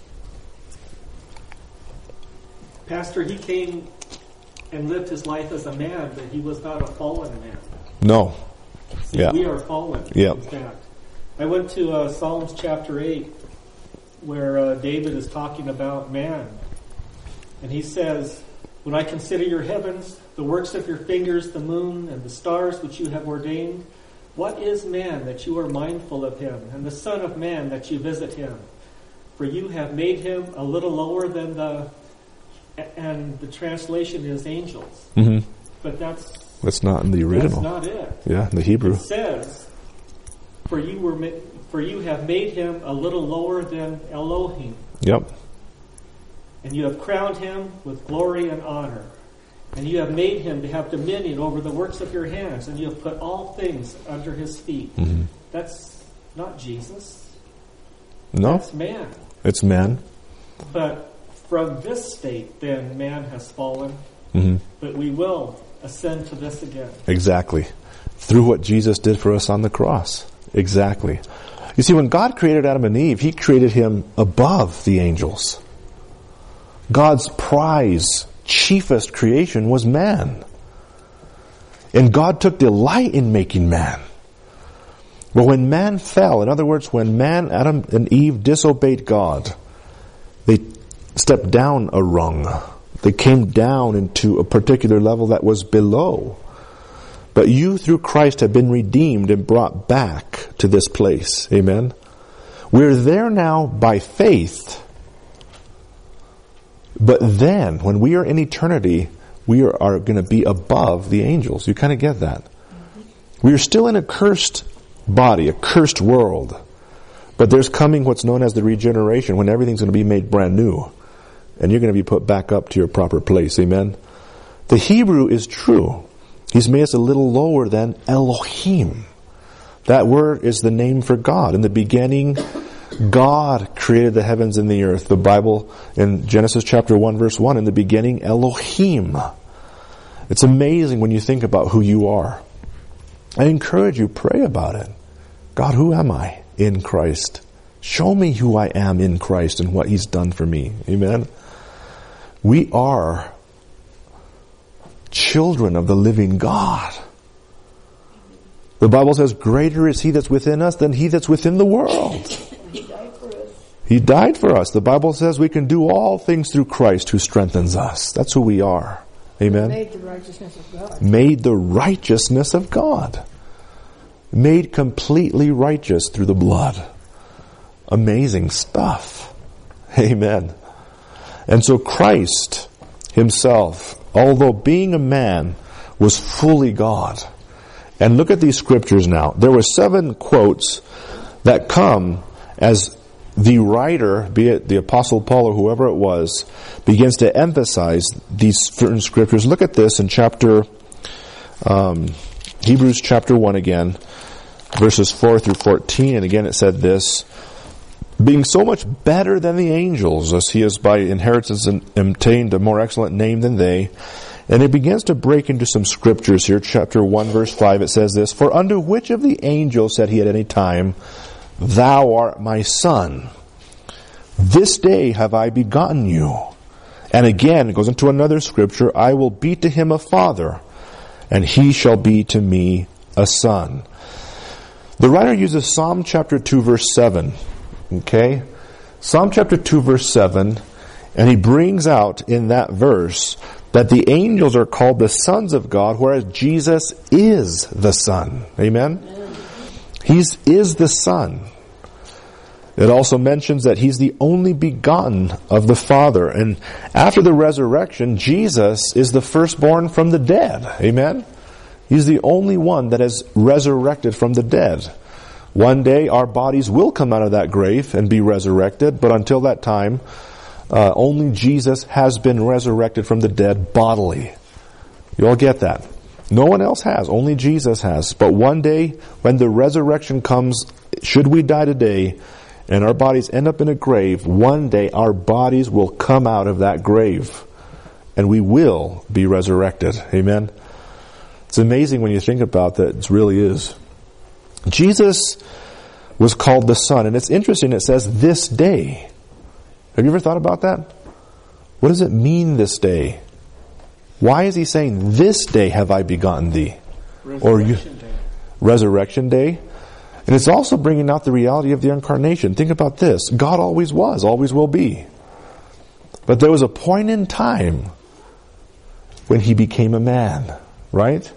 Pastor, He came and lived His life as a man, but He was not a fallen man. No. See, yeah. we are fallen. Yeah. In fact, I went to uh, Psalms chapter eight, where uh, David is talking about man. And he says, when I consider your heavens, the works of your fingers, the moon and the stars which you have ordained, what is man that you are mindful of him, and the son of man that you visit him? For you have made him a little lower than the, and the translation is angels. Mm-hmm. But that's That's not in the original. That's not it. Yeah, in the Hebrew. It says, for you were ma- for you have made him a little lower than Elohim. Yep. And you have crowned him with glory and honor. And you have made him to have dominion over the works of your hands, and you have put all things under his feet. Mm-hmm. That's not Jesus. No. That's man. It's man. But from this state, then, man has fallen. Mm-hmm. But we will ascend to this again. Exactly. Through what Jesus did for us on the cross. Exactly. You see, when God created Adam and Eve, He created him above the angels. God's prize, chiefest creation was man. And God took delight in making man. But when man fell, in other words, when man, Adam and Eve disobeyed God, they stepped down a rung. They came down into a particular level that was below. But you, through Christ, have been redeemed and brought back to this place. Amen? We're there now by faith. But then, when we are in eternity, we are, are going to be above the angels. You kind of get that. We are still in a cursed body, a cursed world. But there's coming what's known as the regeneration, when everything's going to be made brand new. And you're going to be put back up to your proper place. Amen? The Hebrew is true. He's made us a little lower than Elohim. That word is the name for God. In the beginning, God created the heavens and the earth. The Bible in Genesis chapter one verse one, in the beginning, Elohim. It's amazing when you think about who you are. I encourage you, pray about it. God, who am I in Christ? Show me who I am in Christ and what He's done for me. Amen? We are children of the living God. The Bible says, greater is He that's within us than he that's within the world. He died for us. He died for us. The Bible says we can do all things through Christ who strengthens us. That's who we are. Amen? Made the righteousness of God. Made the righteousness of God. Made completely righteous through the blood. Amazing stuff. Amen. And so Christ Himself, although being a man, was fully God. And look at these scriptures now. There were seven quotes that come as the writer, be it the Apostle Paul or whoever it was, begins to emphasize these certain scriptures. Look at this in chapter, um, Hebrews chapter one again, verses four through fourteen. And again it said this, being so much better than the angels, as he has by inheritance obtained a more excellent name than they. And it begins to break into some scriptures here. Chapter one, verse five, it says this, for unto which of the angels said He at any time, Thou art my son. This day have I begotten you. And again, it goes into another scripture, I will be to him a father, and he shall be to me a son. The writer uses Psalm chapter two, verse seven. Okay? Psalm chapter two, verse seven, and he brings out in that verse that the angels are called the sons of God, whereas Jesus is the Son. Amen? He is the Son. It also mentions that He's the only begotten of the Father. And after the resurrection, Jesus is the firstborn from the dead. Amen? He's the only one that has resurrected from the dead. One day our bodies will come out of that grave and be resurrected, but until that time, uh, only Jesus has been resurrected from the dead bodily. You all get that? No one else has. Only Jesus has. But one day, when the resurrection comes, should we die today, and our bodies end up in a grave, one day our bodies will come out of that grave, and we will be resurrected. Amen? It's amazing when you think about that. It really is. Jesus was called the Son, and it's interesting. It says this day. Have you ever thought about that? What does it mean this day? Why is he saying, this day have I begotten thee? Resurrection or you, Day. Resurrection Day. And it's also bringing out the reality of the incarnation. Think about this. God always was, always will be. But there was a point in time when he became a man, right?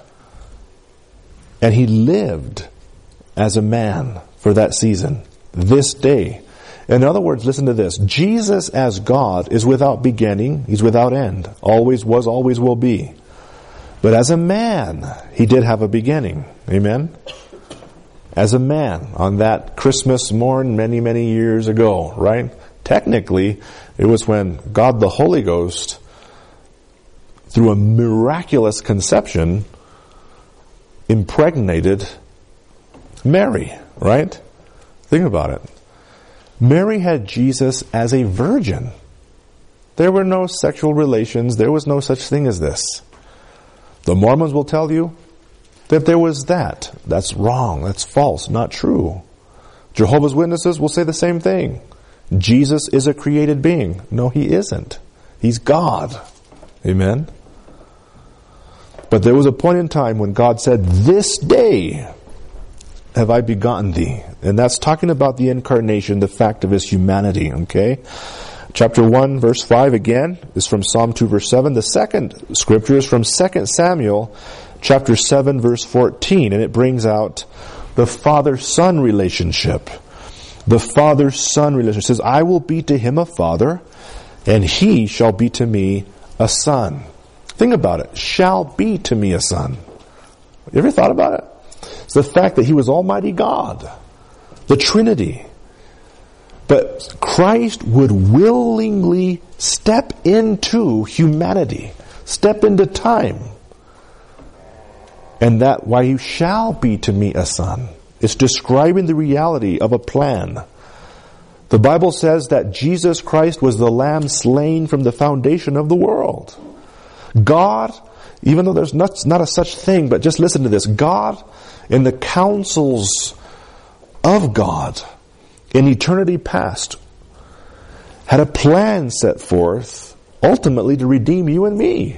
And he lived as a man for that season, this day. In other words, listen to this. Jesus as God is without beginning. He's without end. Always was, always will be. But as a man, he did have a beginning. Amen? As a man on that Christmas morn many, many years ago, right? Technically, it was when God the Holy Ghost, through a miraculous conception, impregnated Mary, right? Think about it. Mary had Jesus as a virgin. There were no sexual relations. There was no such thing as this. The Mormons will tell you that there was that. That's wrong. That's false. Not true. Jehovah's Witnesses will say the same thing. Jesus is a created being. No, he isn't. He's God. Amen? But there was a point in time when God said, this day have I begotten thee. And that's talking about the incarnation, the fact of his humanity, okay? Chapter one, verse five again is from Psalm two, verse seven. The second scripture is from Second Samuel, chapter seven, verse fourteen. And it brings out the father-son relationship. The father-son relationship. It says, I will be to him a father, and he shall be to me a son. Think about it. Shall be to me a son. You ever thought about it? It's the fact that he was Almighty God, the Trinity. But Christ would willingly step into humanity, step into time. And that why you shall be to me a son. It's describing the reality of a plan. The Bible says that Jesus Christ was the Lamb slain from the foundation of the world. God, even though there's not, not a such thing, but just listen to this. God, in the counsels of God, in eternity past, had a plan set forth, ultimately to redeem you and me.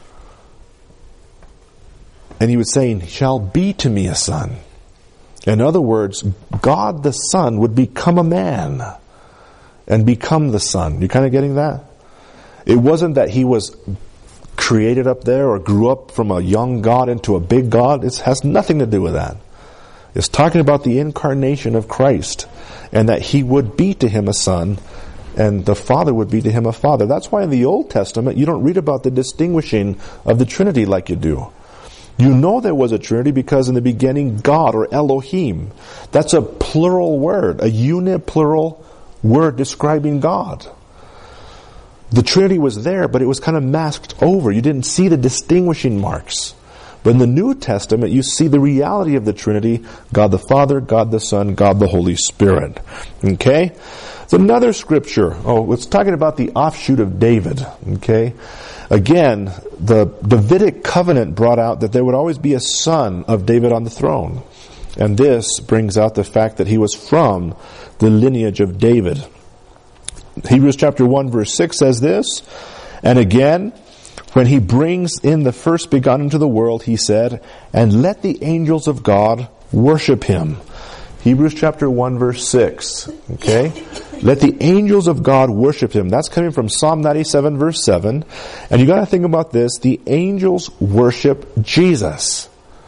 And he was saying, shall be to me a son. In other words, God the Son would become a man and become the Son. You kind of getting that? It wasn't that he was created up there or grew up from a young God into a big God. It has nothing to do with that. It's talking about the incarnation of Christ and that he would be to him a son and the Father would be to him a father. That's why in the Old Testament you don't read about the distinguishing of the Trinity like you do. You know there was a Trinity because in the beginning God, or Elohim, that's a plural word, a uniplural word describing God. The Trinity was there, but it was kind of masked over. You didn't see the distinguishing marks. But in the New Testament, you see the reality of the Trinity, God the Father, God the Son, God the Holy Spirit. Okay? It's another scripture. Oh, it's talking about the offshoot of David. Okay? Again, the Davidic covenant brought out that there would always be a son of David on the throne. And this brings out the fact that he was from the lineage of David. Hebrews chapter one verse six says this, and again, when he brings in the first begotten into the world, he said, and let the angels of God worship him. Hebrews chapter one verse six. Okay? Let the angels of God worship him. That's coming from Psalm ninety-seven verse seven. And you got to think about this. The angels worship Jesus.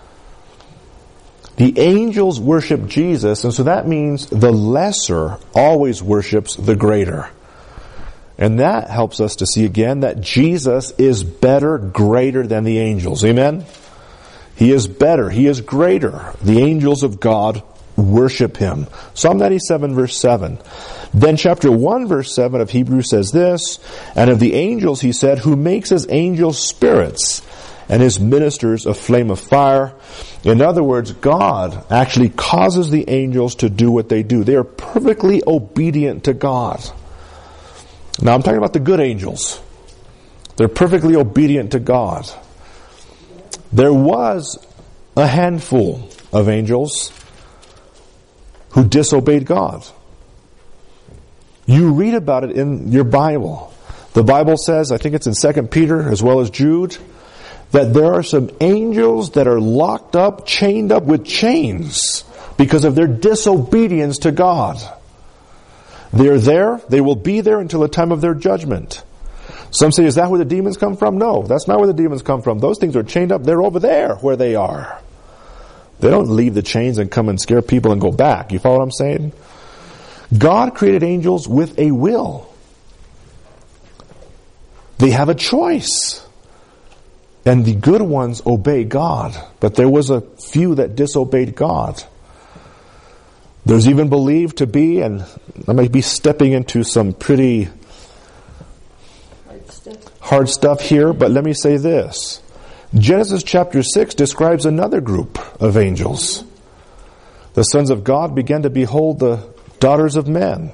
The angels worship Jesus, and so that means the lesser always worships the greater. And that helps us to see again that Jesus is better, greater than the angels. Amen? He is better. He is greater. The angels of God worship Him. Psalm ninety-seven verse seven. Then chapter one verse seven of Hebrews says this, and of the angels he said, who makes his angels spirits and his ministers a flame of fire. In other words, God actually causes the angels to do what they do. They are perfectly obedient to God. Now I'm talking about the good angels. They're perfectly obedient to God. There was a handful of angels who disobeyed God. You read about it in your Bible. The Bible says, I think it's in Second Peter as well as Jude, that there are some angels that are locked up, chained up with chains because of their disobedience to God. They're there. They will be there until the time of their judgment. Some say, is that where the demons come from? No, that's not where the demons come from. Those things are chained up. They're over there where they are. They don't leave the chains and come and scare people and go back. You follow what I'm saying? God created angels with a will. They have a choice. And the good ones obey God. But there was a few that disobeyed God. There's even believed to be, and I may be stepping into some pretty Hard stuff. hard stuff here, but let me say this. Genesis chapter six describes another group of angels. The sons of God began to behold the daughters of men.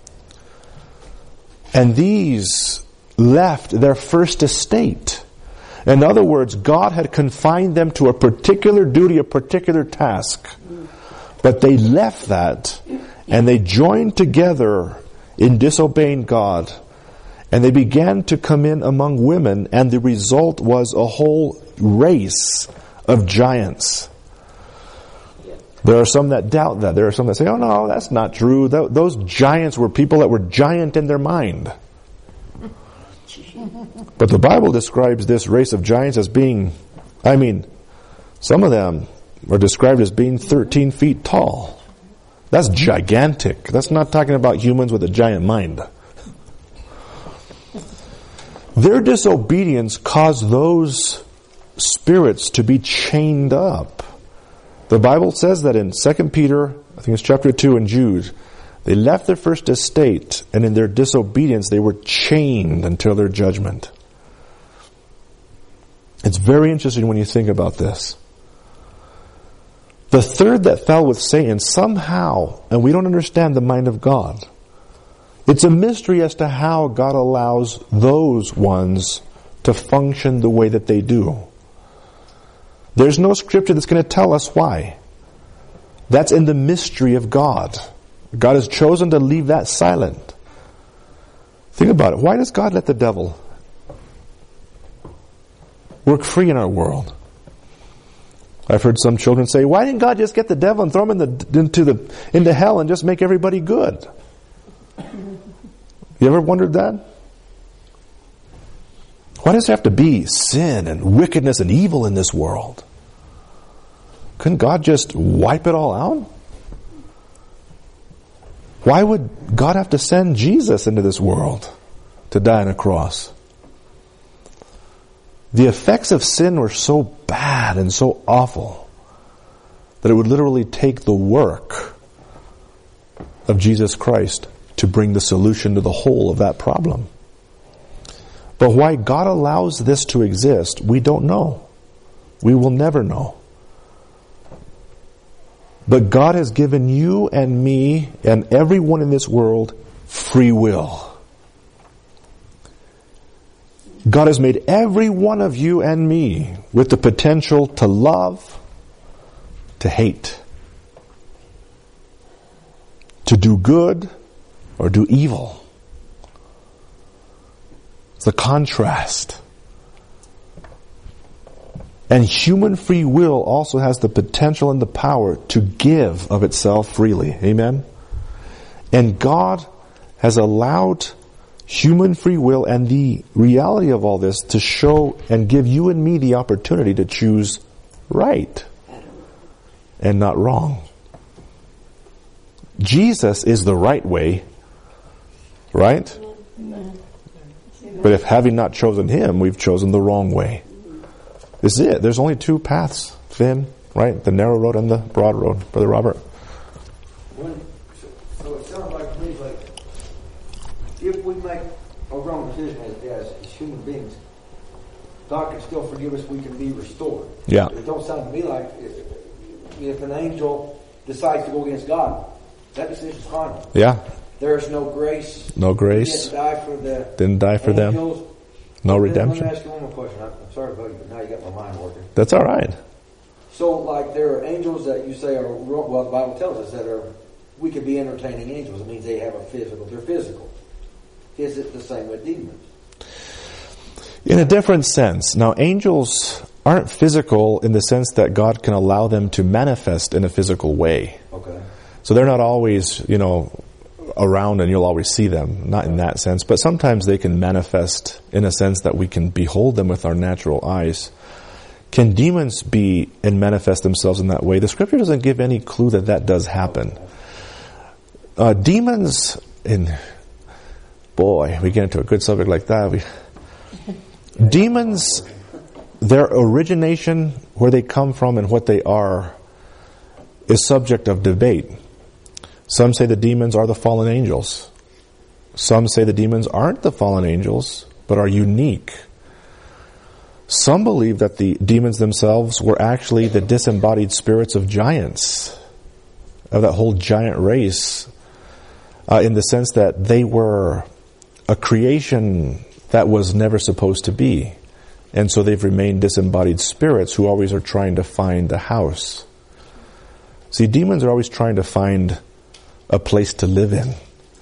And these left their first estate. In other words, God had confined them to a particular duty, a particular task. But they left that and they joined together in disobeying God. And they began to come in among women, and the result was a whole race of giants. There are some that doubt that. There are some that say, oh no, that's not true. Th- those giants were people that were giant in their mind. But the Bible describes this race of giants as being, I mean, some of them are described as being thirteen feet tall. That's gigantic. That's not talking about humans with a giant mind. Their disobedience caused those spirits to be chained up. The Bible says that in Second Peter, I think it's chapter two and Jude, they left their first estate, and in their disobedience they were chained until their judgment. It's very interesting when you think about this. The third that fell with Satan somehow, and we don't understand the mind of God. It's a mystery as to how God allows those ones to function the way that they do. There's no scripture that's going to tell us why. That's in the mystery of God. God has chosen to leave that silent. Think about it. Why does God let the devil work free in our world? I've heard some children say, why didn't God just get the devil and throw him in the, into, the, into hell and just make everybody good? You ever wondered that? Why does there have to be sin and wickedness and evil in this world? Couldn't God just wipe it all out? Why would God have to send Jesus into this world to die on a cross? The effects of sin were so bad and so awful that it would literally take the work of Jesus Christ to bring the solution to the whole of that problem. But why God allows this to exist, we don't know. We will never know. But God has given you and me and everyone in this world free will. God has made every one of you and me with the potential to love, to hate, to do good or do evil. It's the contrast. And human free will also has the potential and the power to give of itself freely. Amen? And God has allowed human free will and the reality of all this to show and give you and me the opportunity to choose right and not wrong. Jesus is the right way, right? But if having not chosen Him, we've chosen the wrong way. This is it. There's only two paths thin, right? The narrow road and the broad road, Brother Robert. When, so, so it sounds like to me like if we make a wrong decision as, as, as human beings, God can still forgive us. We can be restored. Yeah. It don't sound to me like if, if an angel decides to go against God, that decision's final. Yeah. There's no grace. No grace. He didn't die for the Didn't die for angels. them. No redemption. Let me ask you one more question. I'm sorry about you, but now you got my mind working. That's all right. So, like, there are angels that you say are, well, the Bible tells us that are, we could be entertaining angels. It means they have a physical, they're physical. Is it the same with demons? In a different sense. Now, angels aren't physical in the sense that God can allow them to manifest in a physical way. Okay. So they're not always, you know, around and you'll always see them. Not in that sense. But sometimes they can manifest in a sense that we can behold them with our natural eyes. Can demons be and manifest themselves in that way? The scripture doesn't give any clue that that does happen. Uh, demons, in boy, we get into a good subject like that. We, demons, their origination, where they come from and what they are, is subject of debate. Some say the demons are the fallen angels. Some say the demons aren't the fallen angels, but are unique. Some believe that the demons themselves were actually the disembodied spirits of giants, of that whole giant race, uh, in the sense that they were a creation that was never supposed to be. And so they've remained disembodied spirits who always are trying to find a house. See, demons are always trying to find a place to live in.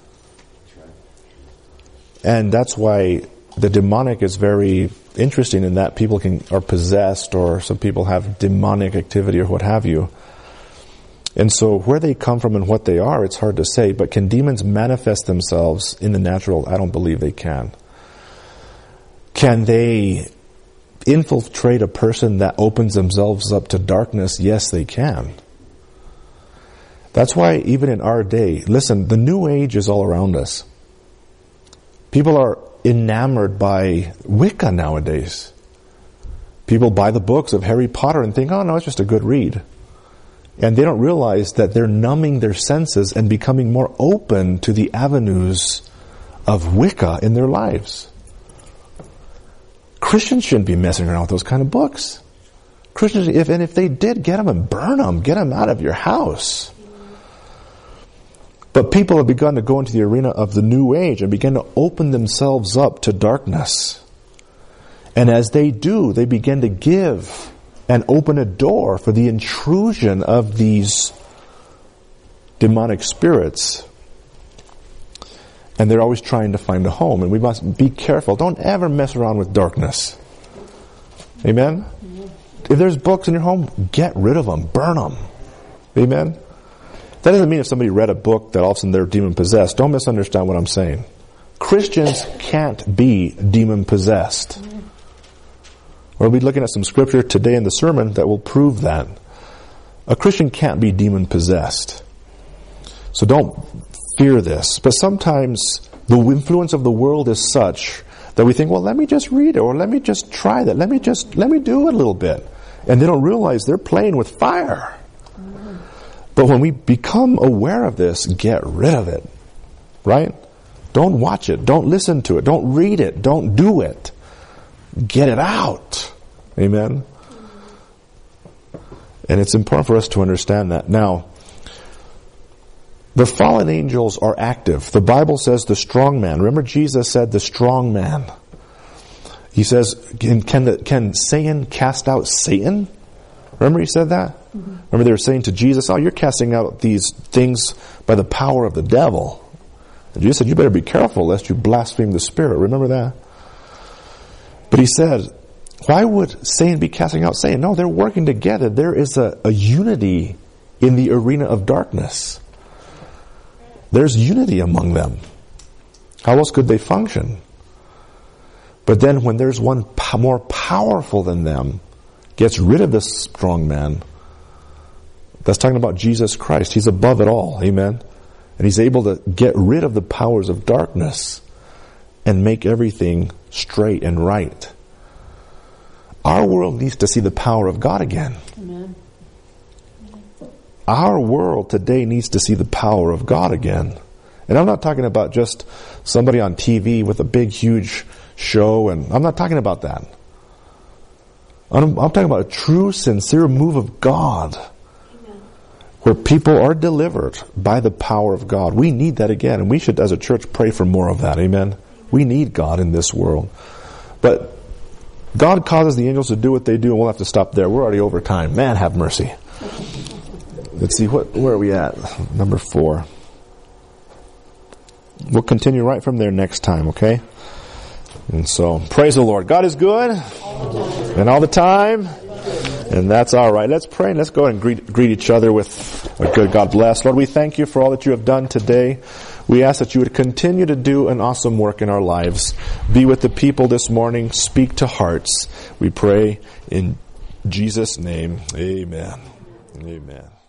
And that's why the demonic is very interesting in that people can are possessed, or some people have demonic activity or what have you. And so where they come from and what they are, it's hard to say. But can demons manifest themselves in the natural? I don't believe they can. Can they infiltrate a person that opens themselves up to darkness? Yes, they can. That's why even in our day, listen, the New Age is all around us. People are enamored by Wicca nowadays. People buy the books of Harry Potter and think, oh no, it's just a good read. And they don't realize that they're numbing their senses and becoming more open to the avenues of Wicca in their lives. Christians shouldn't be messing around with those kind of books. Christians, if and if they did, get them and burn them. Get them out of your house. But people have begun to go into the arena of the New Age and begin to open themselves up to darkness. And as they do, they begin to give and open a door for the intrusion of these demonic spirits. And they're always trying to find a home. And we must be careful. Don't ever mess around with darkness. Amen? If there's books in your home, get rid of them. Burn them. Amen? That doesn't mean if somebody read a book that all of a sudden they're demon-possessed. Don't misunderstand what I'm saying. Christians can't be demon-possessed. We'll be looking at some scripture today in the sermon that will prove that. A Christian can't be demon-possessed. So don't fear this. But sometimes the influence of the world is such that we think, well, let me just read it, or let me just try that. Let me just, let me do it a little bit. And they don't realize they're playing with fire. But when we become aware of this, get rid of it. Right? Don't watch it. Don't listen to it. Don't read it. Don't do it. Get it out. Amen? And it's important for us to understand that. Now, the fallen angels are active. The Bible says the strong man. Remember Jesus said the strong man. He says, can, can, the, can Satan cast out Satan? Remember he said that? Mm-hmm. Remember they were saying to Jesus, oh, you're casting out these things by the power of the devil. And Jesus said, you better be careful lest you blaspheme the Spirit. Remember that? But he said, why would Satan be casting out Satan? No, they're working together. There is a, a unity in the arena of darkness. There's unity among them. How else could they function? But then when there's one po- more powerful than them, gets rid of this strong man, that's talking about Jesus Christ. He's above it all. Amen? And he's able to get rid of the powers of darkness and make everything straight and right. Our world needs to see the power of God again. Amen. Our world today needs to see the power of God again. And I'm not talking about just somebody on T V with a big, huge show, and I'm not talking about that. I'm, I'm talking about a true, sincere move of God. Amen. Where people are delivered by the power of God. We need that again, and we should, as a church, pray for more of that. Amen? We need God in this world. But God causes the angels to do what they do, and we'll have to stop there. We're already over time. Man, have mercy. Let's see, what, where are we at? Number four. We'll continue right from there next time, okay? And so, praise the Lord. God is good, and all the time, and that's all right. Let's pray, and let's go ahead and greet, greet each other with a good God bless. Lord, we thank you for all that you have done today. We ask that you would continue to do an awesome work in our lives. Be with the people this morning. Speak to hearts. We pray in Jesus' name. Amen. Amen.